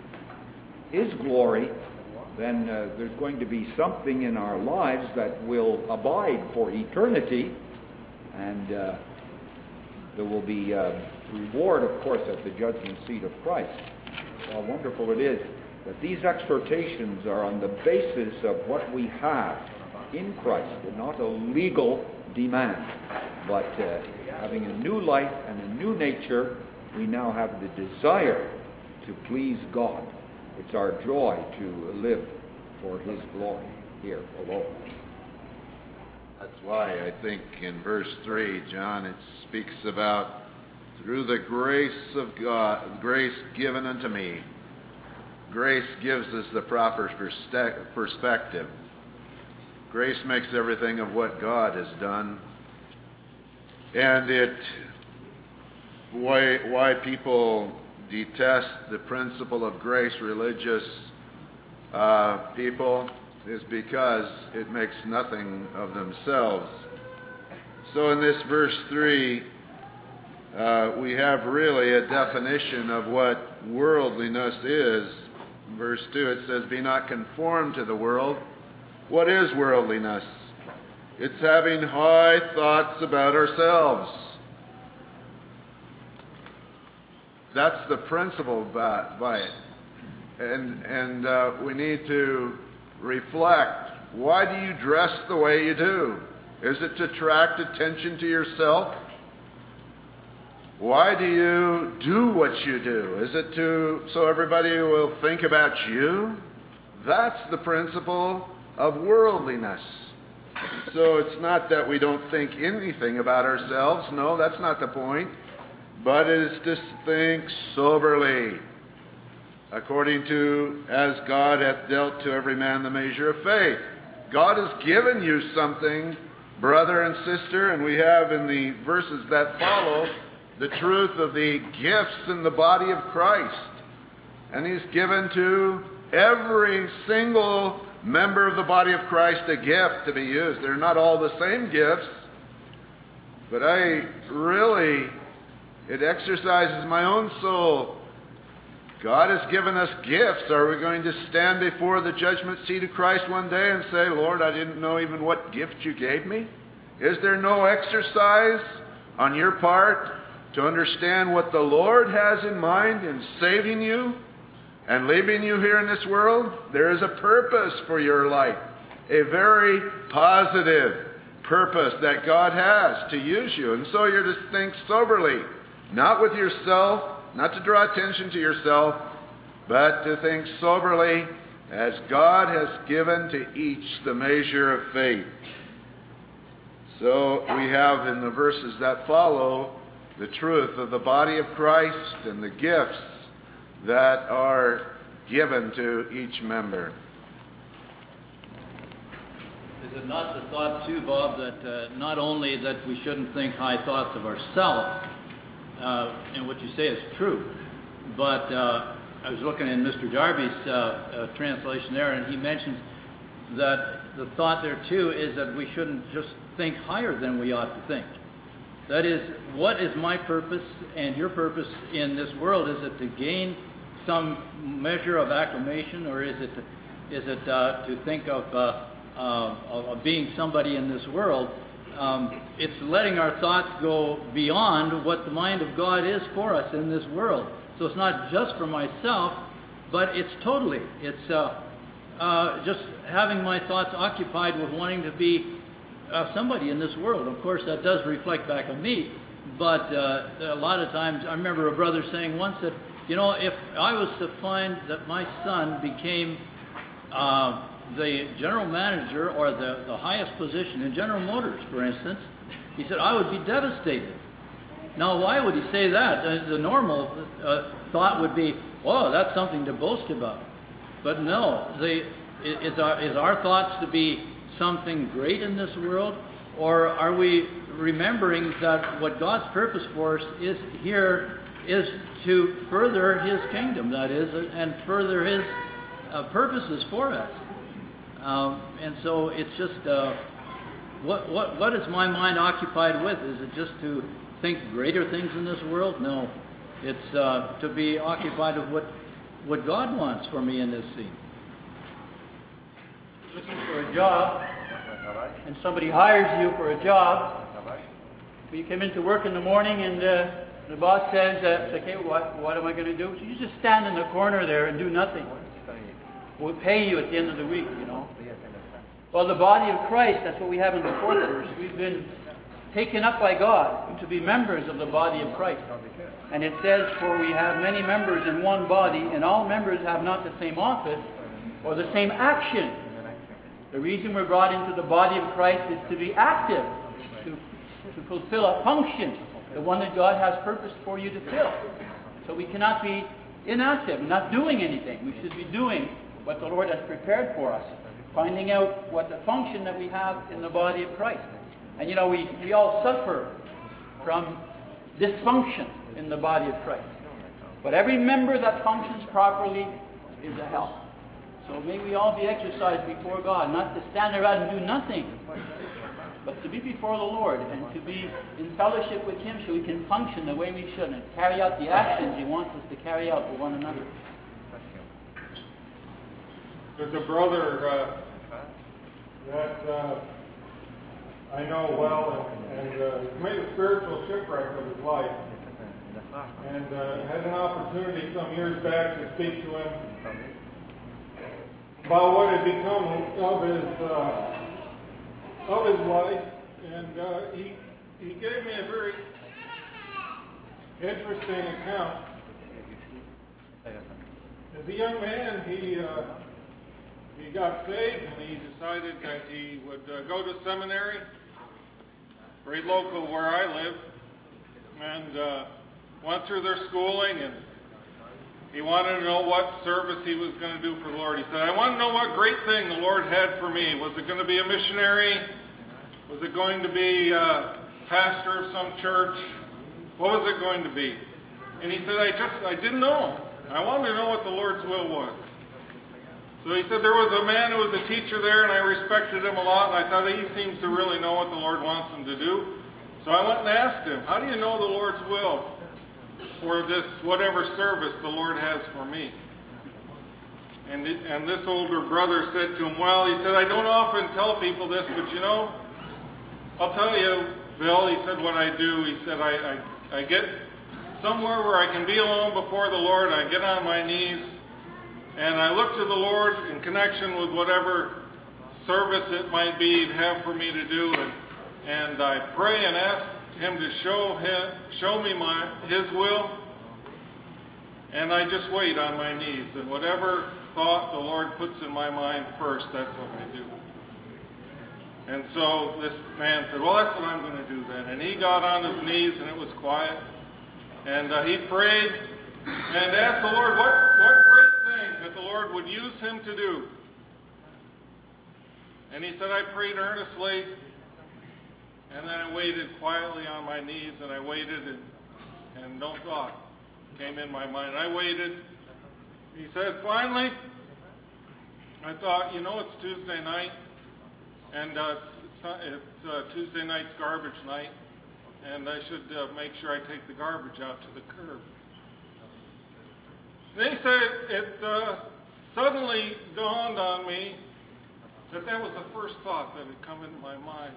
his glory, then uh, there's going to be something in our lives that will abide for eternity, and uh, there will be uh, reward, of course, at the judgment seat of Christ. How wonderful it is that these exhortations are on the basis of what we have in Christ, and not a legal demand, but uh, having a new life and a new nature, we now have the desire to please God. It's our joy to live for his glory here alone. That's why I think in verse three, John, it speaks about through the grace of God, grace given unto me. Grace gives us the proper perspective. Grace makes everything of what God has done. And it, why, why people detest the principle of grace, religious uh, people, is because it makes nothing of themselves. So in this verse three, uh, we have really a definition of what worldliness is. In verse two it says, "Be not conformed to the world." What is worldliness? It's having high thoughts about ourselves. That's the principle by, by it. And, and uh, we need to reflect. Why do you dress the way you do? Is it to attract attention to yourself? Why do you do what you do? Is it to so everybody will think about you? That's the principle of worldliness. So it's not that we don't think anything about ourselves. No, that's not the point. But it is to think soberly, according to as God hath dealt to every man the measure of faith. God has given you something, brother and sister, and we have in the verses that follow the truth of the gifts in the body of Christ. And He's given to every single member of the body of Christ a gift to be used. They're not all the same gifts, but I really, it exercises my own soul. God has given us gifts. Are we going to stand before the judgment seat of Christ one day and say, Lord, I didn't know even what gift you gave me? Is there no exercise on your part to understand what the Lord has in mind in saving you and leaving you here in this world? There is a purpose for your life, a very positive purpose that God has to use you. And so you're to think soberly, not with yourself, not to draw attention to yourself, but to think soberly as God has given to each the measure of faith. So we have in the verses that follow the truth of the body of Christ and the gifts that are given to each member. Is it not the thought too, Bob, that uh, not only that we shouldn't think high thoughts of ourselves, uh, and what you say is true, but uh, I was looking in Mister Darby's uh, uh, translation there, and he mentions that the thought there too is that we shouldn't just think higher than we ought to think. That is, what is my purpose and your purpose in this world? Is it to gain some measure of acclamation, or is it to, is it uh, to think of, uh, uh, of being somebody in this world? Um, it's letting our thoughts go beyond what the mind of God is for us in this world. So it's not just for myself, but it's totally. It's uh, uh, just having my thoughts occupied with wanting to be uh, somebody in this world. Of course, that does reflect back on me, but uh, a lot of times, I remember a brother saying once that, you know, if I was to find that my son became uh, the general manager or the, the highest position in General Motors, for instance, he said, I would be devastated. Now, why would he say that? The, the normal uh, thought would be, oh, that's something to boast about. But no, the, is, our, is our thoughts to be something great in this world? Or are we remembering that what God's purpose for us is here is to further His kingdom, that is, and further His uh, purposes for us? Um, and so it's just, uh, what, what, what is my mind occupied with? Is it just to think greater things in this world? No. It's uh, to be occupied with what, what God wants for me in this scene. Looking for a job, and somebody hires you for a job. You come into work in the morning, and uh, the boss says, uh, okay, what, what am I going to do? So you just stand in the corner there and do nothing. We'll pay you at the end of the week, you know. Well, the body of Christ, that's what we have in the fourth verse. We've been taken up by God to be members of the body of Christ. And it says, for we have many members in one body, and all members have not the same office or the same action. The reason we're brought into the body of Christ is to be active, to, to fulfill a function, the one that God has purposed for you to fill. So we cannot be inactive, not doing anything. We should be doing what the Lord has prepared for us, finding out what the function that we have in the body of Christ. And you know, we, we all suffer from dysfunction in the body of Christ. But every member that functions properly is a help. So may we all be exercised before God, not to stand around and do nothing, but to be before the Lord and to be in fellowship with Him so we can function the way we should and carry out the actions He wants us to carry out for one another. There's a brother uh, that uh, I know well, and, and uh, he's made a spiritual shipwreck of his life. and uh, had an opportunity some years back to speak to him about what had become of his uh, of his life, and uh, he he gave me a very interesting account. As a young man, he uh, he got saved, and he decided that he would uh, go to seminary, very local where I live, and uh, went through their schooling, and he wanted to know what service he was going to do for the Lord. He said, I want to know what great thing the Lord had for me. Was it going to be a missionary? Was it going to be a pastor of some church? What was it going to be? And he said, I just, I didn't know. I wanted to know what the Lord's will was. So he said there was a man who was a teacher there, and I respected him a lot, and I thought he seems to really know what the Lord wants him to do. So I went and asked him, how do you know the Lord's will for this whatever service the Lord has for me? And, it, and this older brother said to him, well, he said, I don't often tell people this, but you know, I'll tell you, Bill, he said, what I do. He said, I, I, I get somewhere where I can be alone before the Lord. I get on my knees, and I look to the Lord in connection with whatever service it might be He'd have for me to do, and, and I pray and ask Him to show him, show me my His will, and I just wait on my knees, and whatever thought the Lord puts in my mind first, that's what I do. And so this man said, well, that's what I'm going to do then. And he got on his knees, and it was quiet. And uh, he prayed and asked the Lord what, what great thing that the Lord would use him to do. And he said, I prayed earnestly, and then I waited quietly on my knees, and I waited, and, and no thought came in my mind. I waited. He said, finally, I thought, you know, it's Tuesday night. And uh, it's, it's, not, it's uh, Tuesday night's garbage night, and I should uh, make sure I take the garbage out to the curb. Then he said, it uh, suddenly dawned on me that that was the first thought that had come into my mind.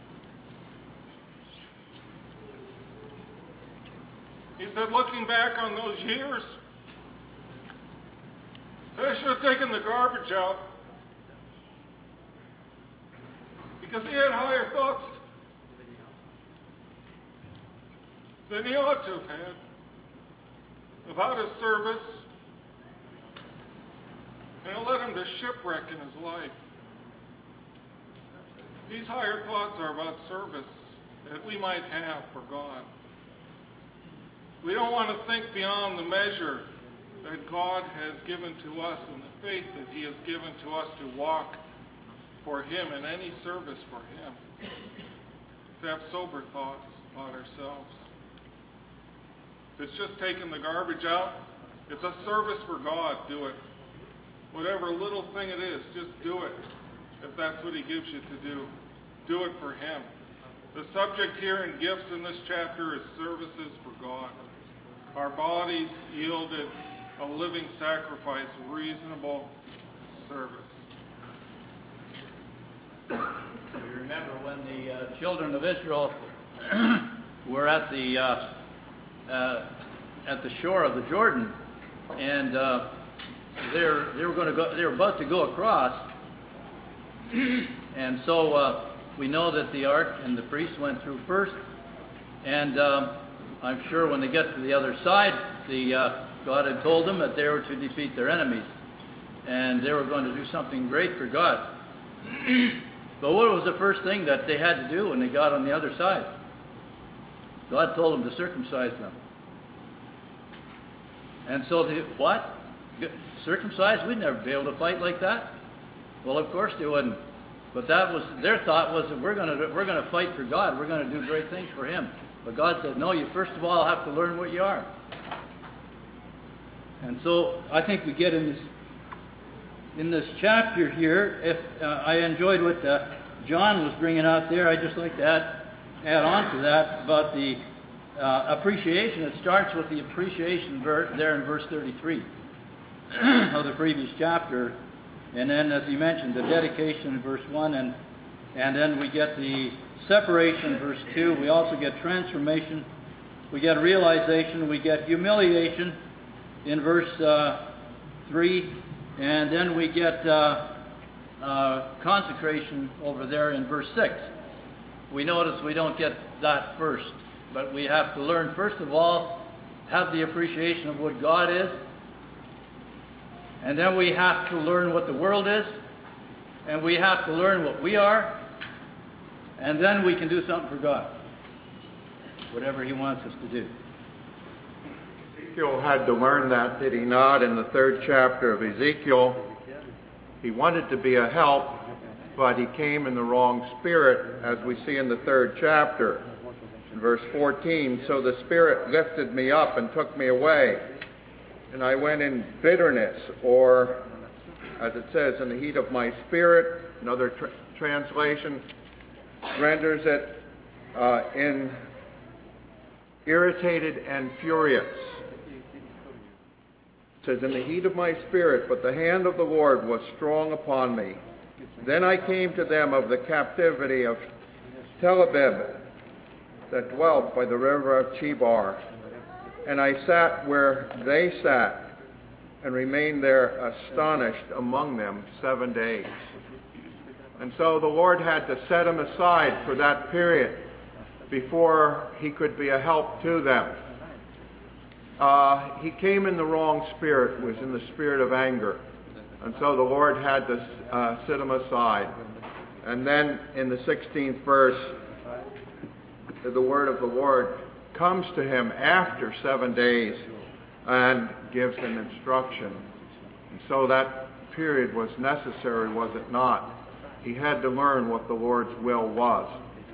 He said, looking back on those years, I should have taken the garbage out. Because he had higher thoughts than he ought to have had about his service, and it led him to shipwreck in his life. These higher thoughts are about service that we might have for God. We don't want to think beyond the measure that God has given to us and the faith that He has given to us to walk for Him in any service for Him, to have sober thoughts about ourselves. If it's just taking the garbage out, it's a service for God, do it. Whatever little thing it is, just do it. If that's what He gives you to do, do it for Him. The subject here in gifts in this chapter is services for God. Our bodies yielded a living sacrifice, reasonable service. You remember when the uh, children of Israel were at the uh, uh, at the shore of the Jordan, and uh, they're they were going to go. They were about to go across, and so uh, we know that the ark and the priest went through first, and um, I'm sure when they get to the other side, the uh, God had told them that they were to defeat their enemies, and they were going to do something great for God. But what was the first thing that they had to do when they got on the other side? God told them to circumcise them. And so they, what? Circumcised? We'd never be able to fight like that. Well, of course they wouldn't. But that was their thought was that we're going to we're going to fight for God. We're going to do great things for Him. But God said, no, you first of all have to learn what you are. And so I think we get in this in this chapter here. If uh, I enjoyed what uh, John was bringing out there, I'd just like to add add on to that about the uh, appreciation. It starts with the appreciation ver- there in verse thirty-three of the previous chapter, and then, as he mentioned, the dedication in verse one, and and then we get the separation in verse two. We also get transformation we get realization, we get humiliation in verse uh, three, and then we get uh, uh, consecration over there in verse six. We notice we don't get that first, but we have to learn, first of all, have the appreciation of what God is, and then we have to learn what the world is, and we have to learn what we are, and then we can do something for God, whatever He wants us to do. Ezekiel had to learn that, did he not? In the third chapter of Ezekiel, he wanted to be a help, but he came in the wrong spirit, as we see in the third chapter. In verse fourteen, so the Spirit lifted me up and took me away, and I went in bitterness, or, as it says, in the heat of my spirit. Another tra- translation renders it uh, in irritated and furious. It says, in the heat of my spirit, but the hand of the Lord was strong upon me. Then I came to them of the captivity of Tel Abib, that dwelt by the river of Chebar. And I sat where they sat, and remained there astonished among them seven days. And so the Lord had to set him aside for that period before he could be a help to them. Uh, he came in the wrong spirit, was in the spirit of anger. And so the Lord had to uh, sit him aside. And then in the sixteenth verse, the word of the Lord comes to him after seven days and gives him instruction. And so that period was necessary, was it not? He had to learn what the Lord's will was.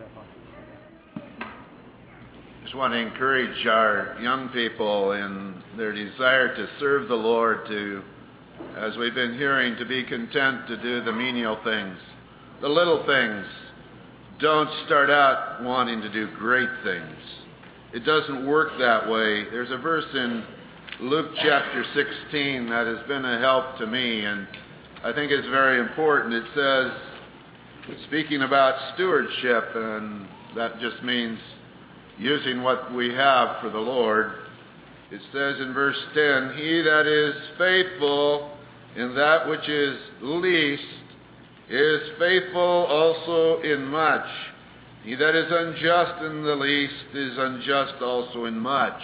Just want to encourage our young people in their desire to serve the Lord, to, as we've been hearing, to be content to do the menial things, the little things. Don't start out wanting to do great things. It doesn't work that way. There's a verse in Luke chapter sixteen that has been a help to me, and I think it's very important. It says, speaking about stewardship, and that just means using what we have for the Lord. It says in verse ten, he that is faithful in that which is least is faithful also in much. He that is unjust in the least is unjust also in much.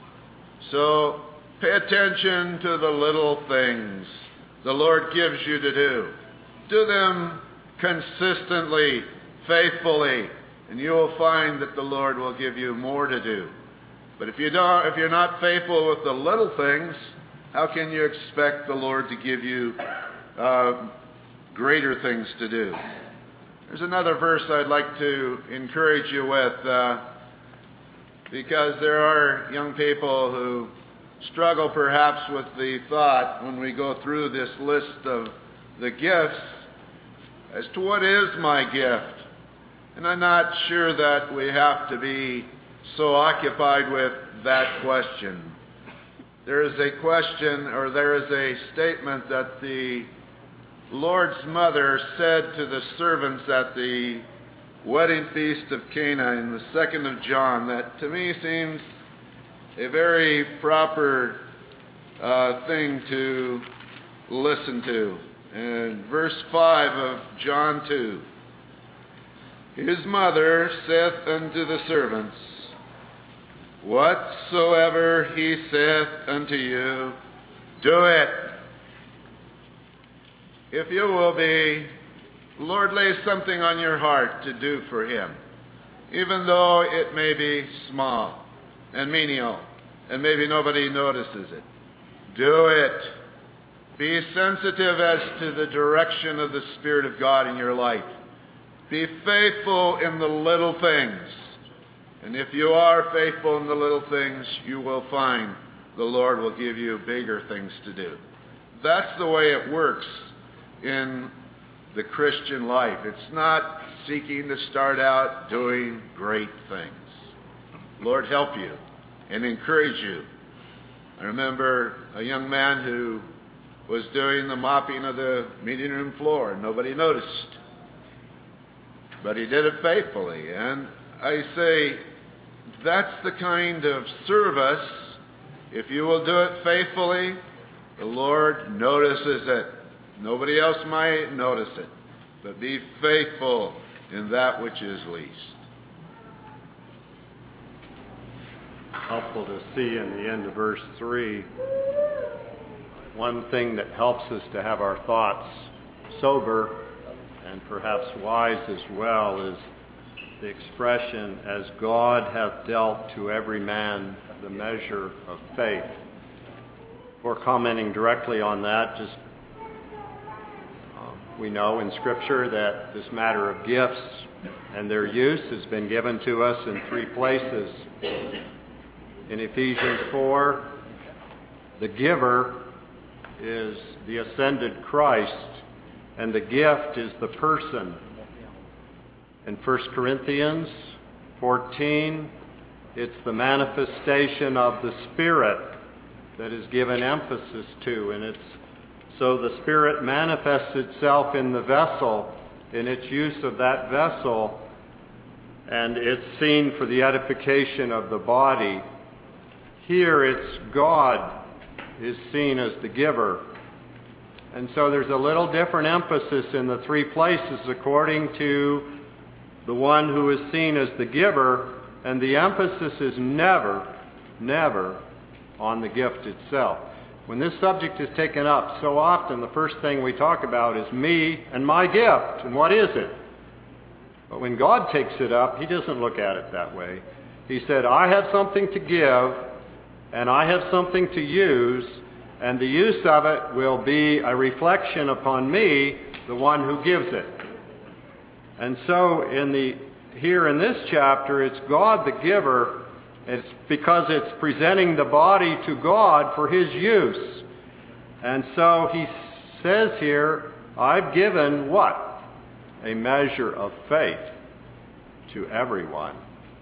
So pay attention to the little things the Lord gives you to do. Do them consistently, faithfully, and you will find that the Lord will give you more to do. But if you don't, if you're not faithful with the little things, how can you expect the Lord to give you uh, greater things to do? There's another verse I'd like to encourage you with, uh, because there are young people who struggle perhaps with the thought when we go through this list of the gifts as to what is my gift. And I'm not sure that we have to be so occupied with that question. There is a question, or there is a statement that the Lord's mother said to the servants at the wedding feast of Cana in the second of John, that to me seems a very proper uh, thing to listen to. In verse five of John two, his mother saith unto the servants, whatsoever he saith unto you, do it. If you will be, the Lord lays something on your heart to do for him, even though it may be small and menial, and maybe nobody notices it. Do it. Be sensitive as to the direction of the Spirit of God in your life. Be faithful in the little things. And if you are faithful in the little things, you will find the Lord will give you bigger things to do. That's the way it works in the Christian life. It's not seeking to start out doing great things. Lord help you and encourage you. I remember a young man who was doing the mopping of the meeting room floor, and nobody noticed. But he did it faithfully. And I say, that's the kind of service, if you will do it faithfully, the Lord notices it. Nobody else might notice it. But be faithful in that which is least. Helpful to see in the end of verse three, one thing that helps us to have our thoughts sober and perhaps wise as well is the expression, as God hath dealt to every man the measure of faith. Before commenting directly on that, just uh, we know in Scripture that this matter of gifts and their use has been given to us in three places. In Ephesians four, the giver is the ascended Christ, and the gift is the person. In First Corinthians fourteen, it's the manifestation of the Spirit that is given emphasis to, and it's so the Spirit manifests itself in the vessel, in its use of that vessel, and it's seen for the edification of the body. Here it's God is seen as the giver. And so there's a little different emphasis in the three places according to the one who is seen as the giver, and the emphasis is never, never on the gift itself. When this subject is taken up, so often the first thing we talk about is me and my gift, and what is it? But when God takes it up, He doesn't look at it that way. He said, I have something to give, and I have something to use, and the use of it will be a reflection upon me, the one who gives it. And so in the here in this chapter, it's God the giver. It's because it's presenting the body to God for His use. And so He says here, I've given what? A measure of faith to everyone.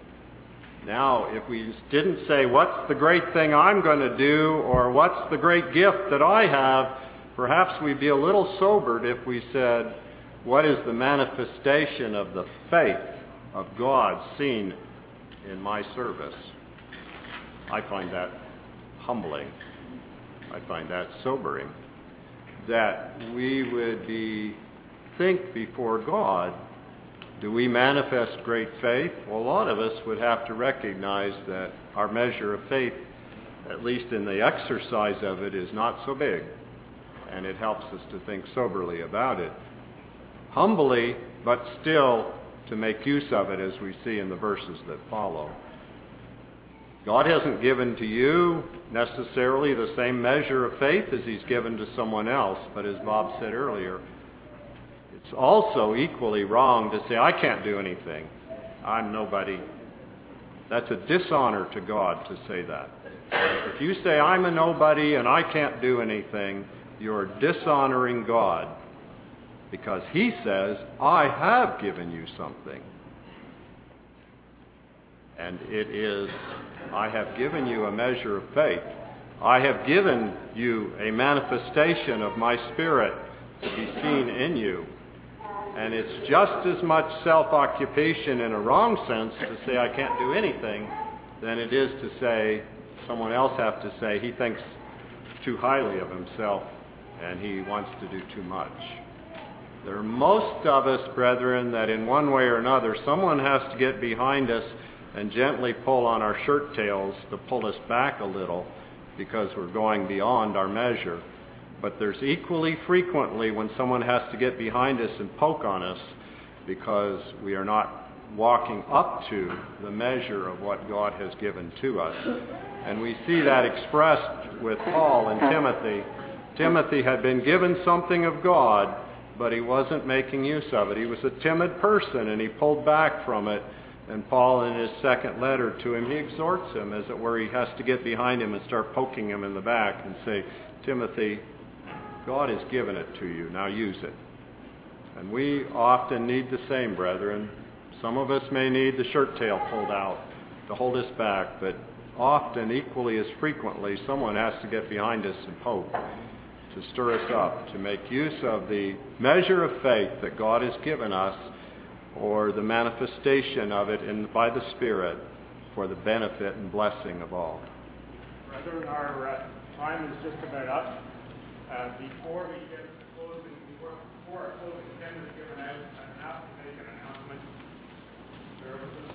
Now, if we didn't say, what's the great thing I'm going to do, or what's the great gift that I have, perhaps we'd be a little sobered if we said, what is the manifestation of the faith of God seen in my service? I find that humbling. I find that sobering. That we would be think before God, do we manifest great faith? Well, a lot of us would have to recognize that our measure of faith, at least in the exercise of it, is not so big. And it helps us to think soberly about it. Humbly, but still to make use of it, as we see in the verses that follow. God hasn't given to you necessarily the same measure of faith as He's given to someone else, but as Bob said earlier, it's also equally wrong to say, I can't do anything. I'm nobody. That's a dishonor to God to say that. If you say, I'm a nobody and I can't do anything, you're dishonoring God. Because He says, I have given you something. And it is, I have given you a measure of faith. I have given you a manifestation of my Spirit to be seen in you. And it's just as much self-occupation in a wrong sense to say I can't do anything than it is to say, someone else have to say, he thinks too highly of himself and he wants to do too much. There are most of us, brethren, that in one way or another, someone has to get behind us and gently pull on our shirt tails to pull us back a little because we're going beyond our measure. But there's equally frequently when someone has to get behind us and poke on us because we are not walking up to the measure of what God has given to us. And we see that expressed with Paul and Timothy. Timothy had been given something of God, but he wasn't making use of it. He was a timid person, and he pulled back from it. And Paul, in his second letter to him, he exhorts him, as it were. He has to get behind him and start poking him in the back and say, Timothy, God has given it to you. Now use it. And we often need the same, brethren. Some of us may need the shirt tail pulled out to hold us back, but often, equally as frequently, someone has to get behind us and poke to stir us up, to make use of the measure of faith that God has given us, or the manifestation of it in, by the Spirit, for the benefit and blessing of all. Brethren, our uh, time is just about up. Uh, before we get to closing, before, before our closing hymn is given out, I have to make an announcement. Bear with us.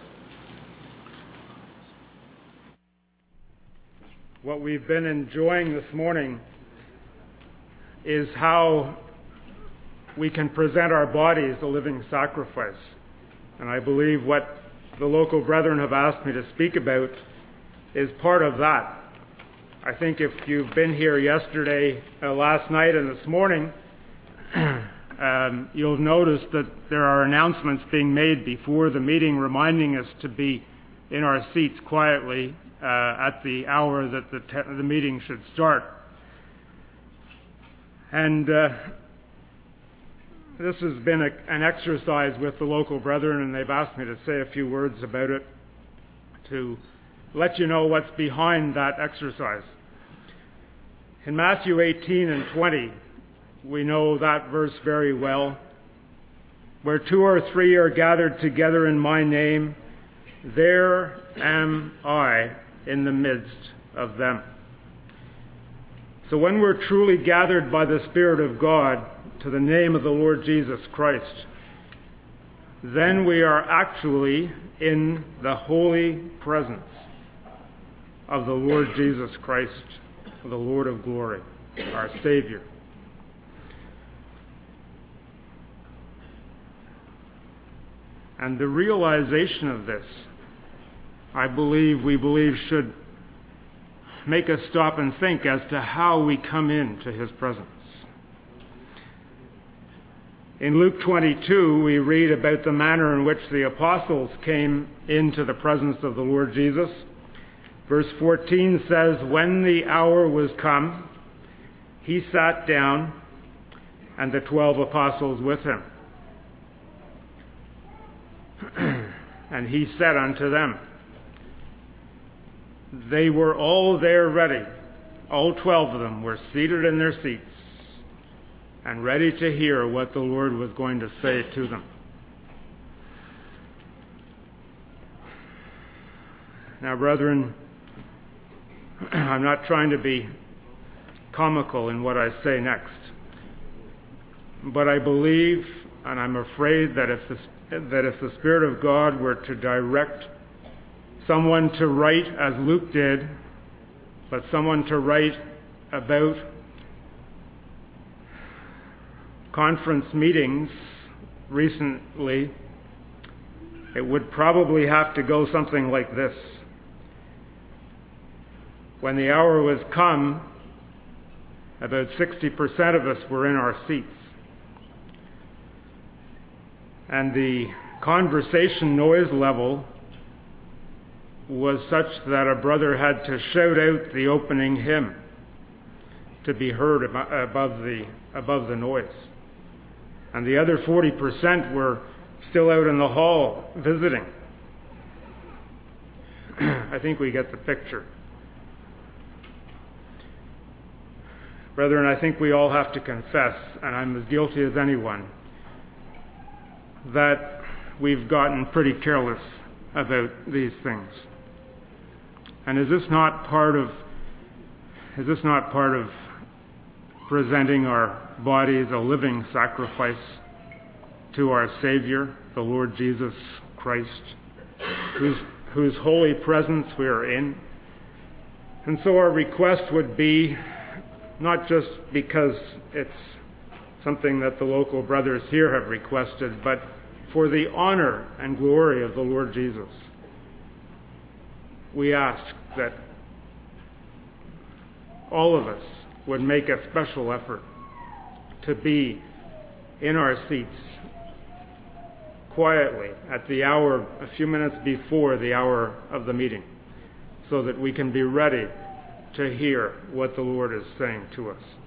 What we've been enjoying this morning is how we can present our bodies a living sacrifice. And I believe what the local brethren have asked me to speak about is part of that. I think if you've been here yesterday, uh, last night, and this morning, um, you'll notice that there are announcements being made before the meeting reminding us to be in our seats quietly uh, at the hour that the, te- the meeting should start. And uh, this has been a, an exercise with the local brethren, and they've asked me to say a few words about it to let you know what's behind that exercise. In Matthew eighteen and twenty, we know that verse very well. Where two or three are gathered together in my name, there am I in the midst of them. So when we're truly gathered by the Spirit of God to the name of the Lord Jesus Christ, then we are actually in the holy presence of the Lord Jesus Christ, the Lord of glory, our Savior. And the realization of this, I believe, we believe should make us stop and think as to how we come into His presence. In Luke twenty-two, we read about the manner in which the apostles came into the presence of the Lord Jesus. Verse fourteen says, when the hour was come, He sat down, and the twelve apostles with Him. And He said unto them, they were all there ready. All twelve of them were seated in their seats and ready to hear what the Lord was going to say to them. Now, brethren, I'm not trying to be comical in what I say next, but I believe, and I'm afraid that if the, that if the Spirit of God were to direct someone to write, as Luke did, but someone to write about conference meetings recently, it would probably have to go something like this. When the hour was come, about sixty percent of us were in our seats. And the conversation noise level was such that a brother had to shout out the opening hymn to be heard above the above the noise. And the other forty percent were still out in the hall visiting. I think we get the picture. Brethren, I think we all have to confess, and I'm as guilty as anyone, that we've gotten pretty careless about these things. And is this not part of is this not part of presenting our bodies a living sacrifice to our Savior, the Lord Jesus Christ, whose whose holy presence we are in? And so our request would be, not just because it's something that the local brothers here have requested, but for the honor and glory of the Lord Jesus. We ask that all of us would make a special effort to be in our seats quietly at the hour, a few minutes before the hour of the meeting, so that we can be ready to hear what the Lord is saying to us.